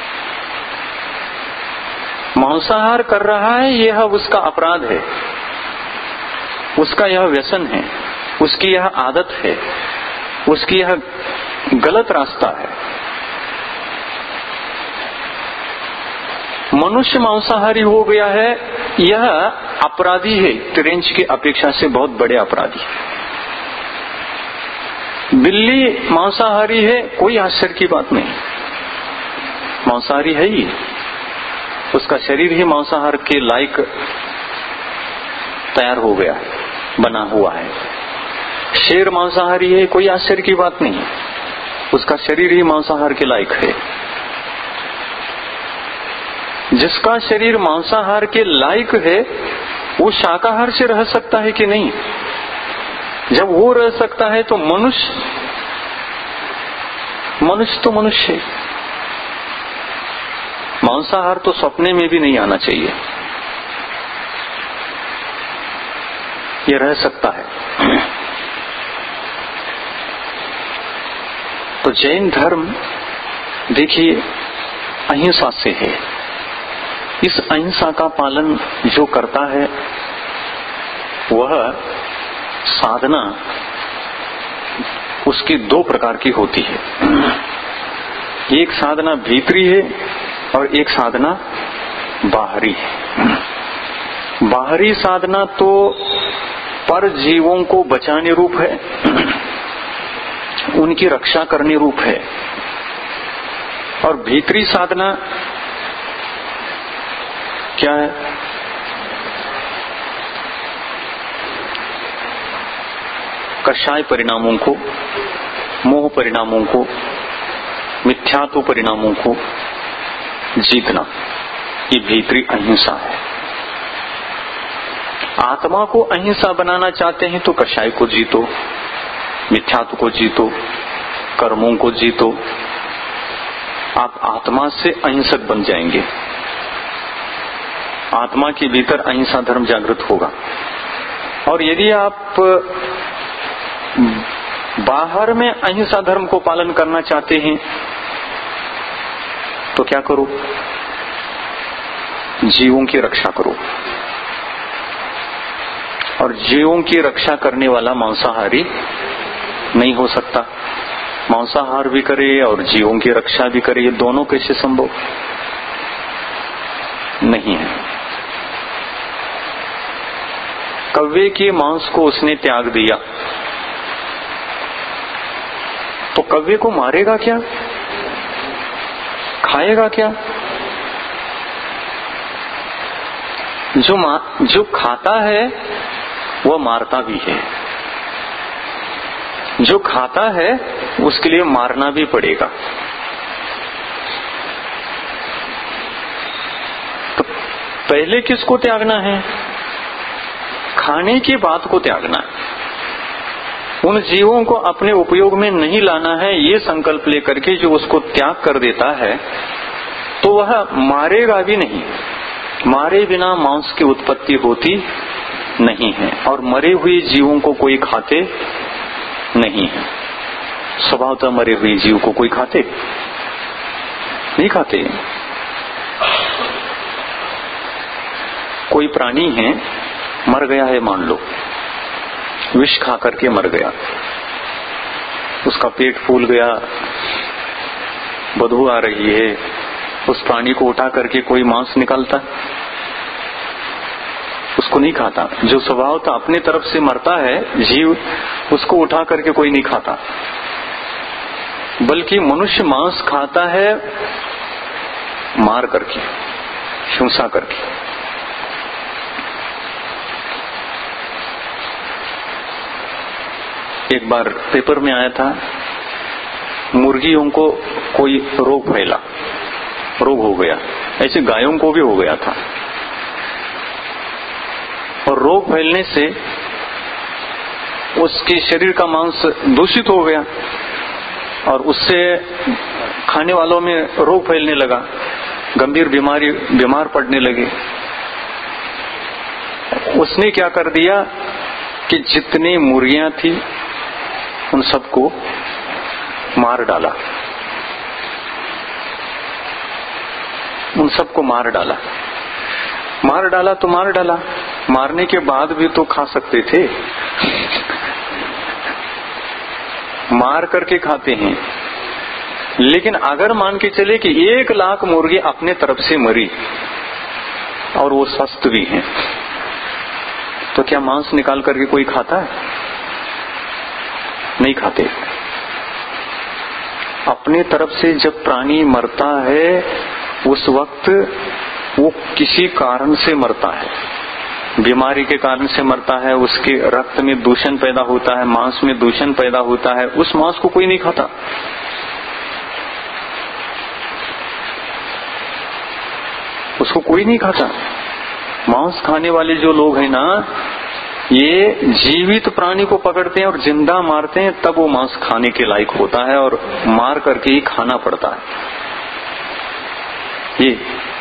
मांसाहार कर रहा है, यह उसका अपराध है, उसका यह व्यसन है, उसकी यह आदत है, उसकी यह गलत रास्ता है। मनुष्य मांसाहारी हो गया है, यह अपराधी है, तिरेंच की अपेक्षा से बहुत बड़े अपराधी। बिल्ली मांसाहारी है, कोई आश्चर्य की बात नहीं, मांसाहारी है ही, उसका शरीर ही मांसाहार के लायक तैयार हो गया है, बना हुआ है। शेर मांसाहारी है, कोई आश्चर्य की बात नहीं, उसका शरीर ही मांसाहार के लायक है। जिसका शरीर मांसाहार के लायक है वो शाकाहार से रह सकता है कि नहीं? जब वो रह सकता है तो मनुष्य मनुष्य तो मनुष्य है। मांसाहार तो सपने में भी नहीं आना चाहिए, ये रह सकता है। तो जैन धर्म देखिए अहिंसा से है। इस अहिंसा का पालन जो करता है वह साधना उसकी दो प्रकार की होती है। एक साधना भीतरी है और एक साधना बाहरी है। बाहरी साधना तो पर जीवों को बचाने रूप है, उनकी रक्षा करने रूप है। और भीतरी साधना क्या है? कषाय परिणामों को, मोह परिणामों को, मिथ्यात्व परिणामों को जीतना, ये भीतरी अहिंसा है। आत्मा को अहिंसा बनाना चाहते हैं तो कषाय को जीतो, मिथ्यात्व को जीतो, कर्मों को जीतो, आप आत्मा से अहिंसक बन जाएंगे। आत्मा के भीतर अहिंसा धर्म जागृत होगा। और यदि आप बाहर में अहिंसा धर्म को पालन करना चाहते हैं तो क्या करो? जीवों की रक्षा करो। और जीवों की रक्षा करने वाला मांसाहारी नहीं हो सकता। मांसाहार भी करे और जीवों की रक्षा भी करे, ये दोनों कैसे संभव? नहीं है। कौवे के मांस को उसने त्याग दिया तो कौवे को मारेगा क्या? खाएगा क्या? जो मा, जो खाता है वह मारता भी है। जो खाता है उसके लिए मारना भी पड़ेगा। तो पहले किसको त्यागना है? खाने की बात को त्यागना है। उन जीवों को अपने उपयोग में नहीं लाना है, ये संकल्प लेकर के जो उसको त्याग कर देता है तो वह मारेगा भी नहीं। मारे बिना मांस की उत्पत्ति होती नहीं है और मरे हुए जीवों को कोई खाते नहीं है। स्वभावतः मरे हुए जीव को कोई खाते नहीं खाते। कोई प्राणी है, मर गया है, मान लो विष खा करके मर गया, उसका पेट फूल गया, बदबू आ रही है, उस प्राणी को उठा करके कोई मांस निकालता? उसको नहीं खाता। जो स्वभावतः अपने तरफ से मरता है जीव, उसको उठा करके कोई नहीं खाता। बल्कि मनुष्य मांस खाता है मार करके, हिंसा करके। एक बार पेपर में आया था, मुर्गियों को कोई रोग फैला, रोग हो गया, ऐसे गायों को भी हो गया था। और रोग फैलने से उसके शरीर का मांस दूषित हो गया और उससे खाने वालों में रोग फैलने लगा, गंभीर बीमारी बीमार पड़ने लगे। उसने क्या कर दिया कि जितनी मुर्गियां थी उन सबको मार डाला, उन सबको मार डाला। मार डाला तो मार डाला, मारने के बाद भी तो खा सकते थे। मार करके खाते हैं। लेकिन अगर मान के चले कि एक लाख मुर्गी अपने तरफ से मरी और वो स्वस्थ भी हैं, तो क्या मांस निकाल करके कोई खाता है? नहीं खाते। अपने तरफ से जब प्राणी मरता है उस वक्त वो किसी कारण से मरता है, बीमारी के कारण से मरता है, उसके रक्त में दूषण पैदा होता है, मांस में दूषण पैदा होता है, उस मांस को कोई नहीं खाता। उसको कोई नहीं खाता। मांस खाने वाले जो लोग हैं ना, ये जीवित प्राणी को पकड़ते हैं और जिंदा मारते हैं, तब वो मांस खाने के लायक होता है और मार करके ही खाना पड़ता है। ये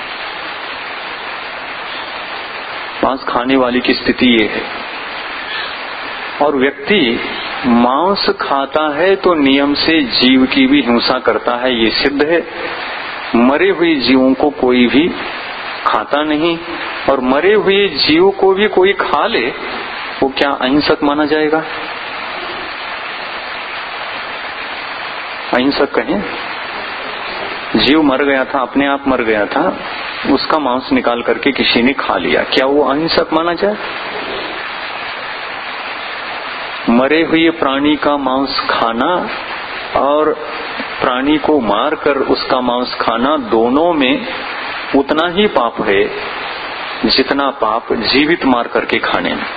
मांस खाने वाली की स्थिति ये है। और व्यक्ति मांस खाता है तो नियम से जीव की भी हिंसा करता है, ये सिद्ध है। मरे हुए जीवों को कोई भी खाता नहीं, और मरे हुए जीव को भी कोई खा ले, वो क्या अहिंसक माना जाएगा? अहिंसक कहें? जीव मर गया था, अपने आप मर गया था, उसका मांस निकाल करके किसी ने खा लिया, क्या वो अहिंसक माना जाए? मरे हुए प्राणी का मांस खाना और प्राणी को मारकर उसका मांस खाना, दोनों में उतना ही पाप है जितना पाप जीवित मार करके खाने में,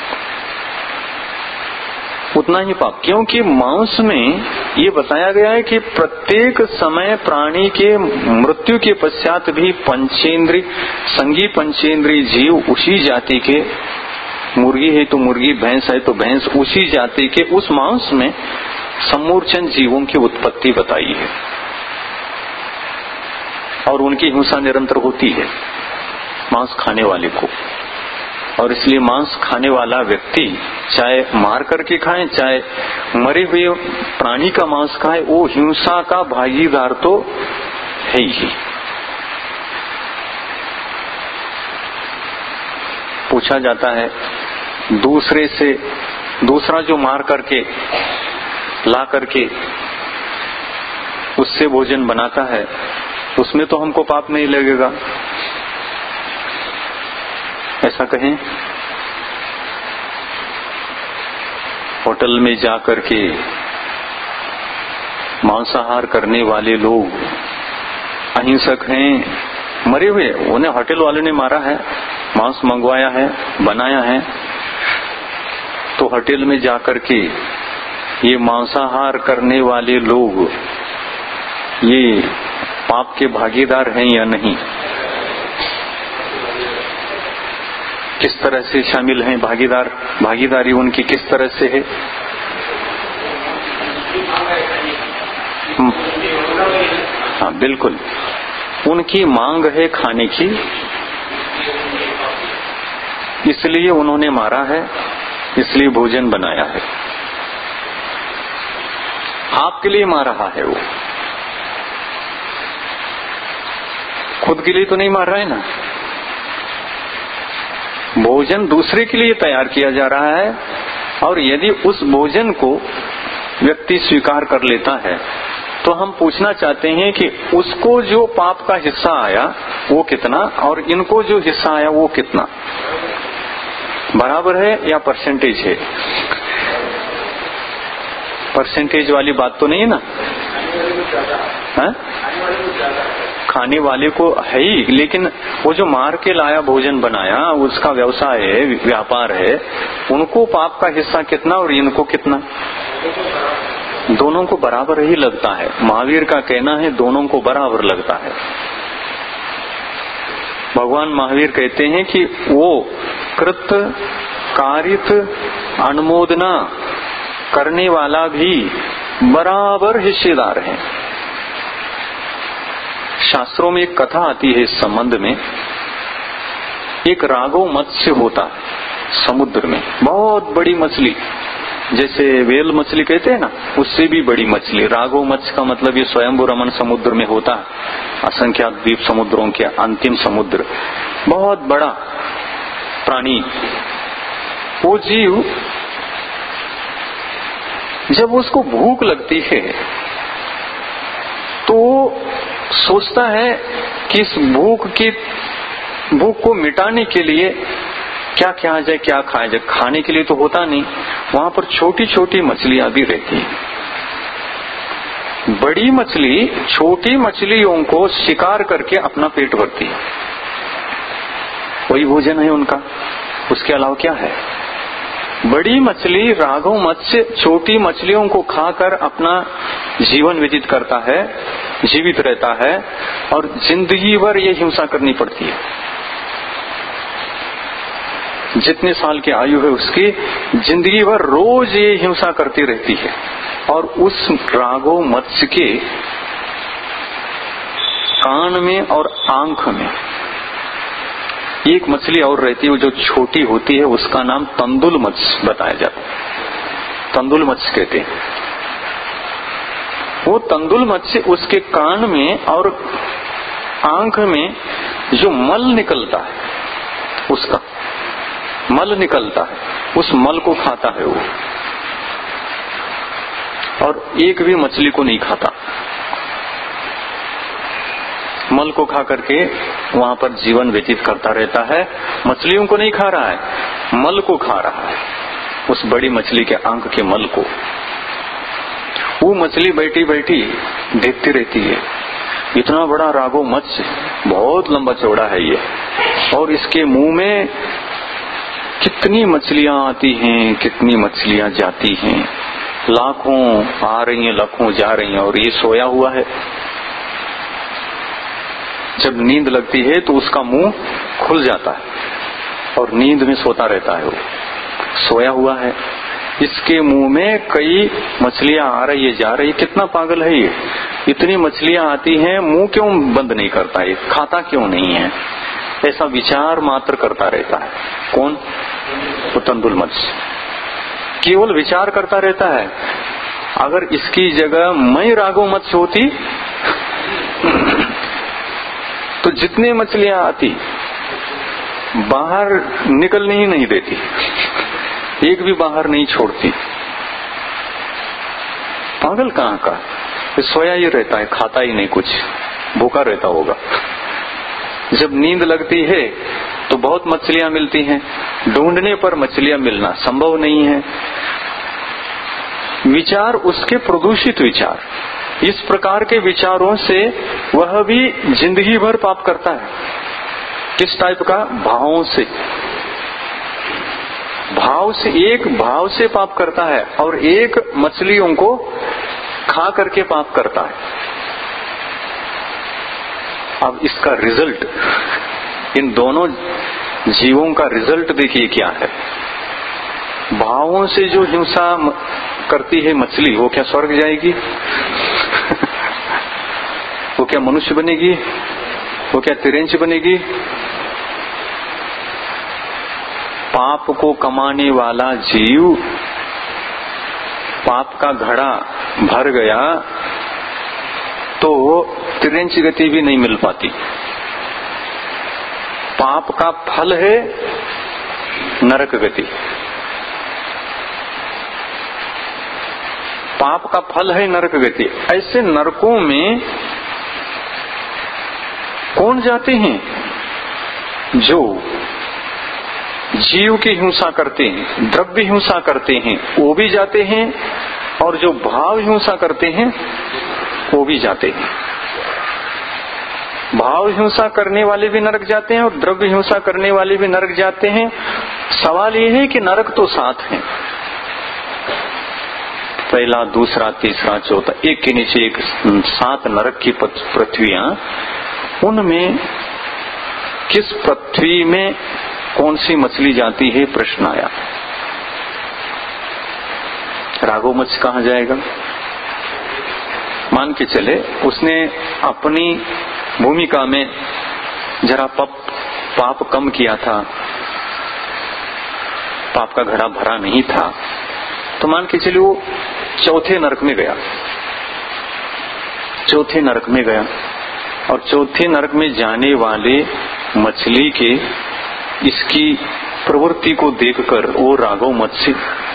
उतना ही पाप। क्योंकि मांस में ये बताया गया है कि प्रत्येक समय प्राणी के मृत्यु के पश्चात भी पंचेंद्री संगी पंचेंद्री जीव उसी जाति के, मुर्गी है तो मुर्गी, भैंस है तो भैंस, उसी जाति के उस मांस में समूर्छन जीवों की उत्पत्ति बताई है और उनकी हिंसा निरंतर होती है मांस खाने वाले को। और इसलिए मांस खाने वाला व्यक्ति चाहे मार करके खाए, चाहे मरे हुए प्राणी का मांस खाए, वो हिंसा का भागीदार तो है ही। पूछा जाता है दूसरे से, दूसरा जो मार करके ला करके उससे भोजन बनाता है, उसमें तो हमको पाप नहीं लगेगा, ऐसा कहें? होटल में जाकर के मांसाहार करने वाले लोग अहिंसक हैं, मरे हुए, उन्हें होटल वाले ने मारा है, मांस मंगवाया है, बनाया है, तो होटल में जाकर के ये मांसाहार करने वाले लोग ये पाप के भागीदार हैं या नहीं? किस तरह से शामिल हैं? भागीदार, भागीदारी उनकी किस तरह से है? हाँ बिल्कुल, उनकी मांग है खाने की, इसलिए उन्होंने मारा है, इसलिए भोजन बनाया है। आपके लिए मार रहा है वो, खुद के लिए तो नहीं मार रहा है ना। भोजन दूसरे के लिए तैयार किया जा रहा है, और यदि उस भोजन को व्यक्ति स्वीकार कर लेता है तो हम पूछना चाहते हैं कि उसको जो पाप का हिस्सा आया वो कितना, और इनको जो हिस्सा आया वो कितना, बराबर है या परसेंटेज है? परसेंटेज वाली बात तो नहीं है ना? है? खाने वाले को है ही, लेकिन वो जो मार के लाया, भोजन बनाया, उसका व्यवसाय है, व्यापार है, उनको पाप का हिस्सा कितना और इनको कितना? दोनों को बराबर ही लगता है। महावीर का कहना है दोनों को बराबर लगता है। भगवान महावीर कहते हैं कि वो कृत कारित अनुमोदना करने वाला भी बराबर हिस्सेदार है। शास्त्रों में एक कथा आती है इस संबंध में। एक राघव मत्स्य होता है समुद्र में, बहुत बड़ी मछली, जैसे वेल मछली कहते हैं ना, उससे भी बड़ी मछली। राघव मत्स्य का मतलब ये स्वयंभू रमन समुद्र में होता है, असंख्यात द्वीप समुद्रों के अंतिम समुद्र, बहुत बड़ा प्राणी। वो जीव जब उसको भूख लगती है तो सोचता है कि इस भूख की भूख को मिटाने के लिए क्या किया जाए, क्या खाया जाए। खाने के लिए तो होता नहीं, वहां पर छोटी छोटी मछलियां भी रहती हैं। बड़ी मछली छोटी मछलियों को शिकार करके अपना पेट भरती है, वही भोजन है उनका। उसके अलावा क्या है? बड़ी मछली राघव मत्स्य छोटी मछलियों को खाकर अपना जीवन व्यतीत करता है, जीवित रहता है, और जिंदगी भर ये हिंसा करनी पड़ती है। जितने साल की आयु है उसकी, जिंदगी भर रोज ये हिंसा करती रहती है। और उस राघव मत्स्य के कान में और आंख में एक मछली और रहती है, जो छोटी होती है, उसका नाम तंदुल मत्स्य बताया जाता है। तंदुल मत्स्य कहते हैं। वो तंदुल मत्स्य उसके कान में और आंख में जो मल निकलता है, उसका मल निकलता है, उस मल को खाता है वो, और एक भी मछली को नहीं खाता। मल को खा करके वहां पर जीवन व्यतीत करता रहता है। मछलियों को नहीं खा रहा है, मल को खा रहा है, उस बड़ी मछली के आंख के मल को। वो मछली बैठी बैठी देखती रहती है, इतना बड़ा राघव मत्स्य, बहुत लंबा चौड़ा है ये, और इसके मुंह में कितनी मछलियां आती हैं, कितनी मछलियां जाती हैं, लाखों आ रही हैं, लाखों जा रही हैं, और ये सोया हुआ है। जब नींद लगती है तो उसका मुंह खुल जाता है और नींद में सोता रहता है, वो सोया हुआ है। इसके मुंह में कई मछलियां आ रही है, जा रही है। कितना पागल है ये, इतनी मछलियां आती हैं, मुंह क्यों बंद नहीं करता है, खाता क्यों नहीं है? ऐसा विचार मात्र करता रहता है। कौन? वो तंदुल मत्स्य केवल विचार करता रहता है। अगर इसकी जगह मैं राघव मत्स्य होती तो जितने मछलियां आती बाहर निकलने ही नहीं देती, एक भी बाहर नहीं छोड़ती। पागल कहाँ का, सोया ही रहता है, खाता ही नहीं कुछ, भूखा रहता होगा। जब नींद लगती है तो बहुत मछलियां मिलती हैं, ढूंढने पर मछलियां मिलना संभव नहीं है। विचार उसके प्रदूषित विचार, इस प्रकार के विचारों से वह भी जिंदगी भर पाप करता है। किस टाइप का? भावों से। भाव से, एक भाव से पाप करता है और एक मछलियों को खा करके पाप करता है। अब इसका रिजल्ट, इन दोनों जीवों का रिजल्ट देखिए क्या है। भावों से जो हिंसा करती है मछली, वो क्या स्वर्ग जाएगी? वो क्या मनुष्य बनेगी? वो क्या तिरंज बनेगी? पाप को कमाने वाला जीव, पाप का घड़ा भर गया तो तिरंज गति भी नहीं मिल पाती। पाप का फल है नरक गति। पाप का फल है नरक गति। ऐसे नरकों में कौन जाते हैं? जो जीव की हिंसा करते हैं, द्रव्य हिंसा करते हैं, वो भी जाते हैं, और जो भाव हिंसा करते हैं वो भी जाते हैं। भाव हिंसा करने वाले भी नरक जाते हैं और द्रव्य हिंसा करने वाले भी नरक जाते हैं। सवाल ये है कि नरक तो सात हैं, पहला, दूसरा, तीसरा, चौथा, एक के नीचे एक सात नरक की पृथ्वियां। उनमें किस पृथ्वी में कौन सी मछली जाती है? प्रश्न आया। राघव मत्स्य कहां जाएगा? मान के चले उसने अपनी भूमिका में जरा पाप पाप कम किया था, पाप का घड़ा भरा नहीं था, तो मान के चलिए वो चौथे नरक में गया। चौथे नरक में गया और चौथे नरक में जाने वाले मछली के इसकी प्रवृत्ति को देखकर वो राघव मत्स्य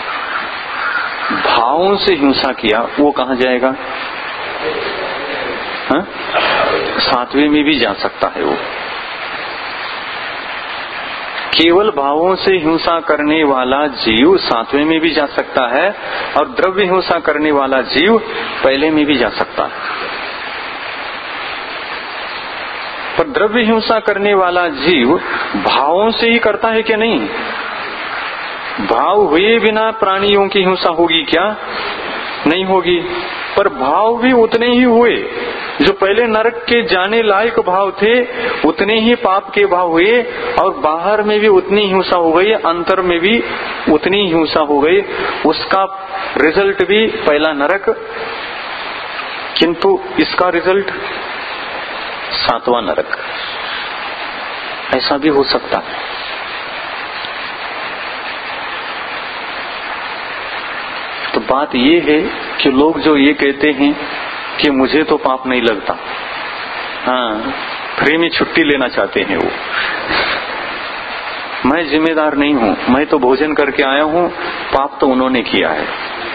भावों से हिंसा किया, वो कहां जाएगा? हाँ? सातवें में भी जा सकता है। वो केवल भावों से हिंसा करने वाला जीव सातवें में भी जा सकता है, और द्रव्य हिंसा करने वाला जीव पहले में भी जा सकता है। पर द्रव्य हिंसा करने वाला जीव भावों से ही करता है कि नहीं? भाव हुए बिना प्राणियों की हिंसा होगी क्या? नहीं होगी। पर भाव भी उतने ही हुए, जो पहले नरक के जाने लायक भाव थे उतने ही पाप के भाव हुए, और बाहर में भी उतनी हिंसा हो गई, अंतर में भी उतनी हिंसा हो गई। उसका रिजल्ट भी पहला नरक, किंतु इसका रिजल्ट सातवां नरक। ऐसा भी हो सकता है। तो बात ये है कि लोग जो ये कहते हैं कि मुझे तो पाप नहीं लगता, हाँ, फ्री में छुट्टी लेना चाहते हैं वो, मैं जिम्मेदार नहीं हूं, मैं तो भोजन करके आया हूं, पाप तो उन्होंने किया है।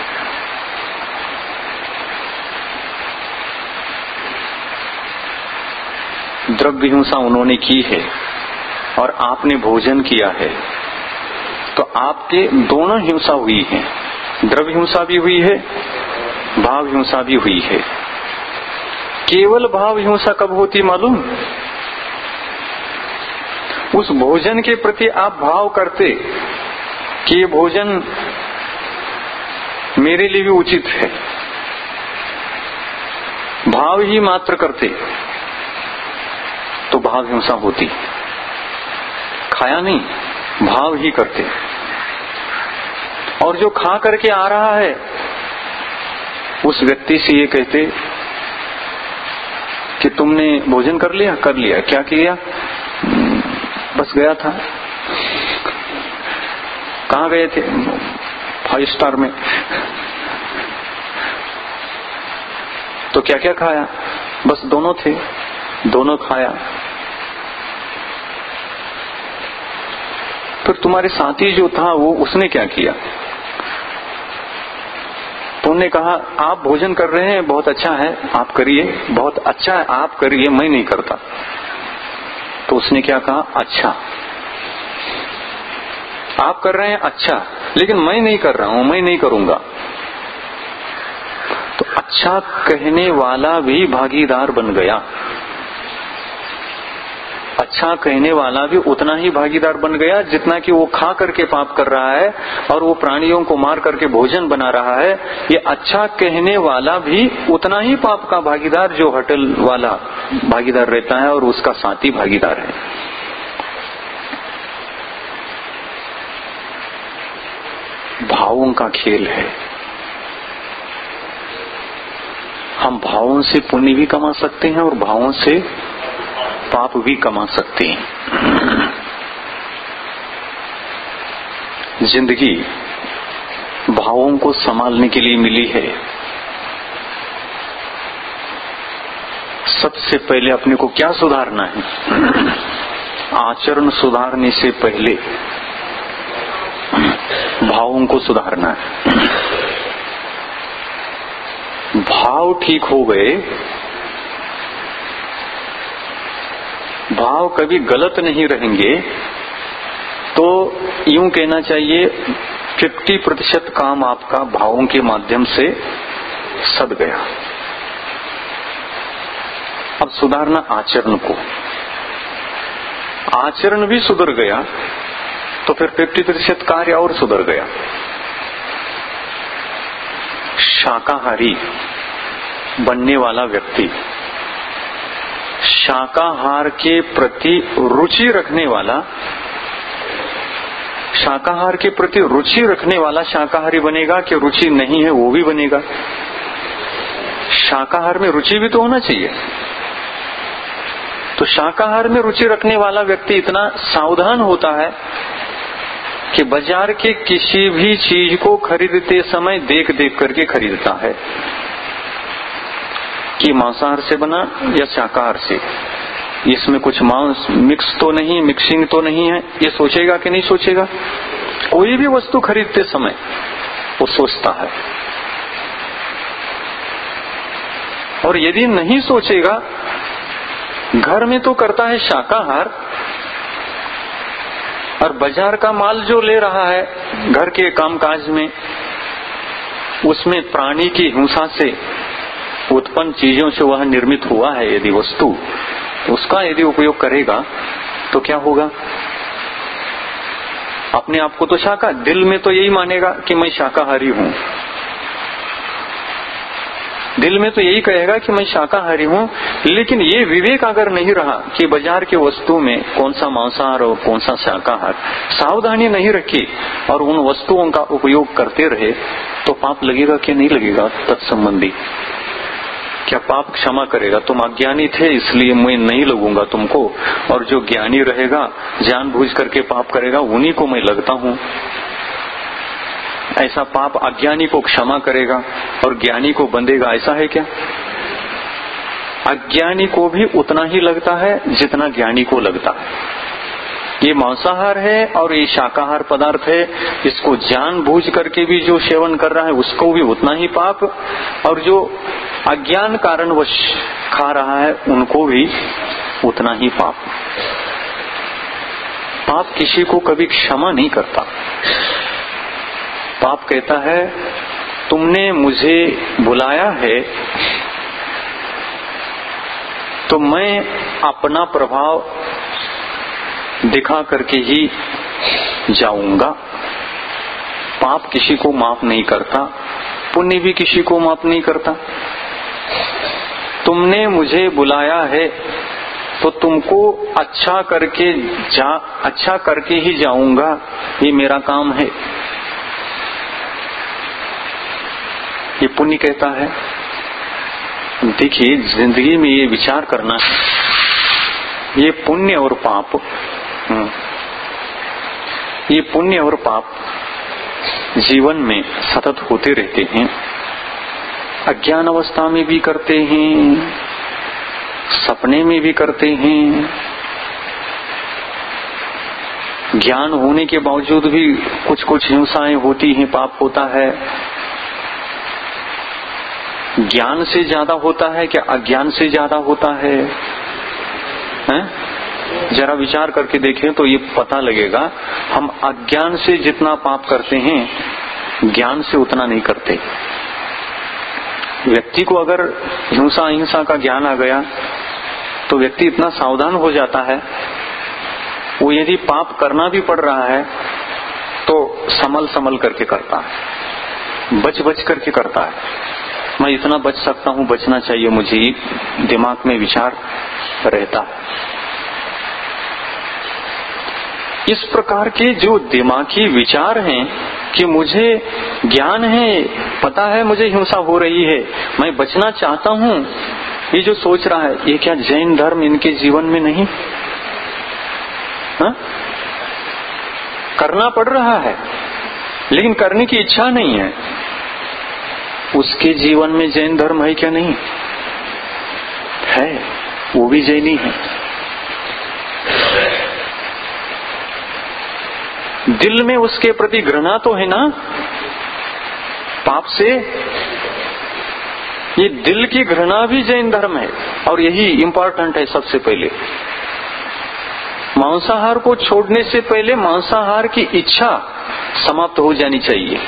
द्रव्य हिंसा उन्होंने की है और आपने भोजन किया है, तो आपके दोनों हिंसा हुई है। द्रव्य हिंसा भी हुई है, भाव हिंसा भी हुई है। केवल भाव हिंसा कब होती मालूम? उस भोजन के प्रति आप भाव करते कि ये भोजन मेरे लिए भी उचित है, भाव ही मात्र करते तो भाव हिंसा होती। खाया नहीं, भाव ही करते। और जो खा करके आ रहा है उस व्यक्ति से ये कहते कि तुमने भोजन कर लिया? कर लिया। क्या किया? बस गया था। कहाँ गए थे? फाइव स्टार में। तो क्या क्या खाया? बस दोनों थे, दोनों खाया। फिर तुम्हारे साथी जो था वो, उसने क्या किया? तुमने कहा आप भोजन कर रहे हैं, बहुत अच्छा है, आप करिए, बहुत अच्छा है, आप करिए, मैं नहीं करता। तो उसने क्या कहा? अच्छा, आप कर रहे हैं, अच्छा, लेकिन मैं नहीं कर रहा हूं, मैं नहीं करूंगा। तो अच्छा कहने वाला भी भागीदार बन गया। अच्छा कहने वाला भी उतना ही भागीदार बन गया जितना कि वो खा करके पाप कर रहा है और वो प्राणियों को मार करके भोजन बना रहा है। ये अच्छा कहने वाला भी उतना ही पाप का भागीदार जो होटल वाला भागीदार रहता है और उसका साथी भागीदार है। भावों का खेल है। हम भावों से पुण्य भी कमा सकते हैं और भावों से पाप भी कमा सकते हैं। जिंदगी भावों को संभालने के लिए मिली है। सबसे पहले अपने को क्या सुधारना है? आचरण सुधारने से पहले भावों को सुधारना है। भाव ठीक हो गए, भाव कभी गलत नहीं रहेंगे, तो यूं कहना चाहिए पचास प्रतिशत काम आपका भावों के माध्यम से सद गया। अब सुधारना आचरण को। आचरण भी सुधर गया तो फिर पचास प्रतिशत कार्य और सुधर गया। शाकाहारी बनने वाला व्यक्ति, शाकाहार के प्रति रुचि रखने वाला, शाकाहार के प्रति रुचि रखने वाला शाकाहारी बनेगा कि रुचि नहीं है वो भी बनेगा? शाकाहार में रुचि भी तो होना चाहिए। तो शाकाहार में रुचि रखने वाला व्यक्ति इतना सावधान होता है कि बाजार के किसी भी चीज को खरीदते समय देख देख करके खरीदता है कि मांसाहार से बना या शाकाहार से, इसमें कुछ मांस मिक्स तो नहीं, मिक्सिंग तो नहीं है, ये सोचेगा कि नहीं सोचेगा? कोई भी वस्तु खरीदते समय वो सोचता है। और यदि नहीं सोचेगा, घर में तो करता है शाकाहार, और बाजार का माल जो ले रहा है घर के कामकाज में, उसमें प्राणी की हिंसा से उत्पन्न चीजों से वह निर्मित हुआ है यदि वस्तु, उसका यदि उपयोग करेगा तो क्या होगा? अपने आप को तो शाका, दिल में तो यही मानेगा कि मैं शाकाहारी हूं, दिल में तो यही कहेगा कि मैं शाकाहारी हूं। लेकिन ये विवेक अगर नहीं रहा कि बाजार के वस्तु में कौन सा मांसाहार और कौन सा शाकाहार, सावधानी नहीं रखी और उन वस्तुओं का उपयोग करते रहे, तो पाप लगेगा कि नहीं लगेगा? तत्संबंधी क्या पाप क्षमा करेगा? तुम अज्ञानी थे इसलिए मैं नहीं लगूंगा तुमको, और जो ज्ञानी रहेगा जानबूझ करके पाप करेगा उन्हीं को मैं लगता हूं। ऐसा पाप अज्ञानी को क्षमा करेगा और ज्ञानी को बंधेगा, ऐसा है क्या? अज्ञानी को भी उतना ही लगता है जितना ज्ञानी को लगता है। ये मांसाहार है और ये शाकाहार पदार्थ है, इसको जानबूझ करके भी जो सेवन कर रहा है उसको भी उतना ही पाप, और जो अज्ञान कारणवश खा रहा है उनको भी उतना ही पाप। पाप किसी को कभी क्षमा नहीं करता। पाप कहता है तुमने मुझे बुलाया है तो मैं अपना प्रभाव दिखा करके ही जाऊंगा। पाप किसी को माफ नहीं करता, पुण्य भी किसी को माफ नहीं करता। तुमने मुझे बुलाया है तो तुमको अच्छा करके जा अच्छा करके ही जाऊंगा, ये मेरा काम है। ये पुण्य कहता है। देखिए, जिंदगी में ये विचार करना है, ये पुण्य और पाप, ये पुण्य और पाप जीवन में सतत होते रहते हैं। अज्ञान अवस्था में भी करते हैं, सपने में भी करते हैं, ज्ञान होने के बावजूद भी कुछ कुछ हिंसाएं होती हैं, पाप होता है। ज्ञान से ज्यादा होता है क्या अज्ञान से ज्यादा होता है, हैं? जरा विचार करके देखें तो ये पता लगेगा। हम अज्ञान से जितना पाप करते हैं ज्ञान से उतना नहीं करते। व्यक्ति को अगर हिंसा अहिंसा का ज्ञान आ गया तो व्यक्ति इतना सावधान हो जाता है, वो यदि पाप करना भी पड़ रहा है तो संभल संभल करके करता है, बच बच करके करता है। मैं इतना बच सकता हूं, बचना चाहिए मुझे, दिमाग में विचार रहता है। इस प्रकार के जो दिमागी विचार हैं कि मुझे ज्ञान है, पता है मुझे हिंसा हो रही है, मैं बचना चाहता हूं, ये जो सोच रहा है, ये क्या जैन धर्म इनके जीवन में नहीं? हा? करना पड़ रहा है लेकिन करने की इच्छा नहीं है। उसके जीवन में जैन धर्म है क्या? नहीं है, वो भी जैनी है। दिल में उसके प्रति घृणा तो है ना पाप से, ये दिल की घृणा भी जैन धर्म है। और यही इंपॉर्टेंट है। सबसे पहले मांसाहार को छोड़ने से पहले मांसाहार की इच्छा समाप्त हो जानी चाहिए,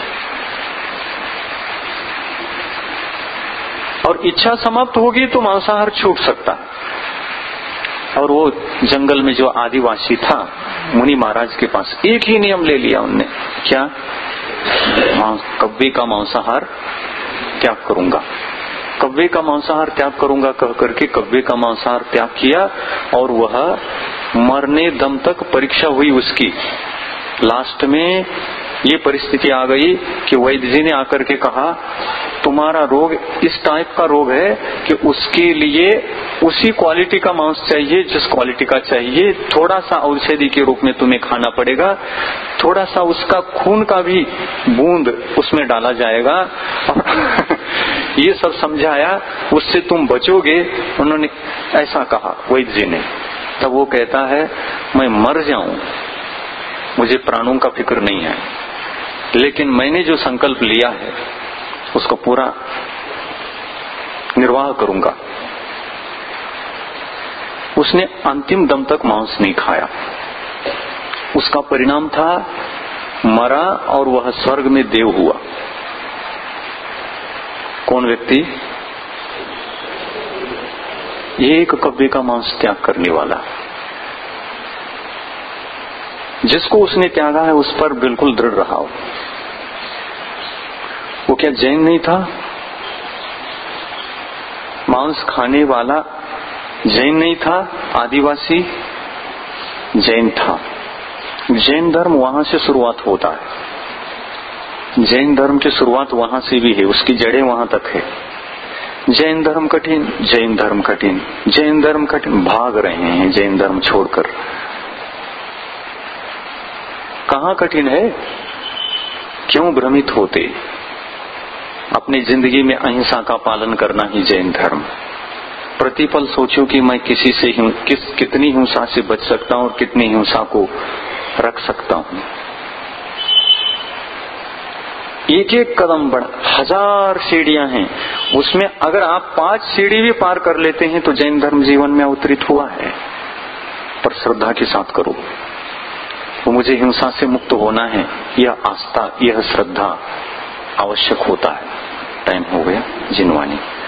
और इच्छा समाप्त होगी तो मांसाहार छूट सकता है। और वो जंगल में जो आदिवासी था मुनि महाराज के पास एक ही नियम ले लिया उनने, क्या? कव्वे का मांसाहार त्याग करूंगा, कव्वे का मांसाहार त्याग करूंगा कह करके कव्वे का मांसाहार त्याग किया। और वह मरने दम तक परीक्षा हुई उसकी। लास्ट में ये परिस्थिति आ गई कि वैद्य जी ने आकर के कहा तुम्हारा रोग इस टाइप का रोग है कि उसके लिए उसी क्वालिटी का मांस चाहिए जिस क्वालिटी का चाहिए, थोड़ा सा औषधि के रूप में तुम्हें खाना पड़ेगा, थोड़ा सा उसका खून का भी बूंद उसमें डाला जाएगा। ये सब समझाया, उससे तुम बचोगे, उन्होंने ऐसा कहा वैद्य जी ने। तब वो कहता है मैं मर जाऊं, मुझे प्राणों का फिक्र नहीं है, लेकिन मैंने जो संकल्प लिया है उसको पूरा निर्वाह करूंगा। उसने अंतिम दम तक मांस नहीं खाया। उसका परिणाम था मरा और वह स्वर्ग में देव हुआ। कौन व्यक्ति? एक कव्वे का मांस त्याग करने वाला। जिसको उसने त्यागा है उस पर बिल्कुल दृढ़ रहा हो। वो क्या जैन नहीं था? मांस खाने वाला जैन नहीं था? आदिवासी जैन था। जैन धर्म वहां से शुरुआत होता है। जैन धर्म की शुरुआत वहां से भी है, उसकी जड़ें वहां तक है। जैन धर्म कठिन, जैन धर्म कठिन, जैन धर्म कठिन, भाग रहे हैं जैन धर्म छोड़कर। कहां कठिन है? क्यों भ्रमित होते? अपनी जिंदगी में अहिंसा का पालन करना ही जैन धर्म। प्रतिपल सोचो कि मैं किसी से किस कितनी हिंसा से बच सकता हूं और कितनी हिंसा को रख सकता हूं। एक एक कदम बढ़, हजार सीढ़ियां हैं, उसमें अगर आप पांच सीढ़ी भी पार कर लेते हैं तो जैन धर्म जीवन में अवतरित हुआ है। पर श्रद्धा के साथ करो। तो मुझे हिंसा से मुक्त होना है, यह आस्था, यह श्रद्धा आवश्यक होता है। टाइम हो गया। जिनवानी।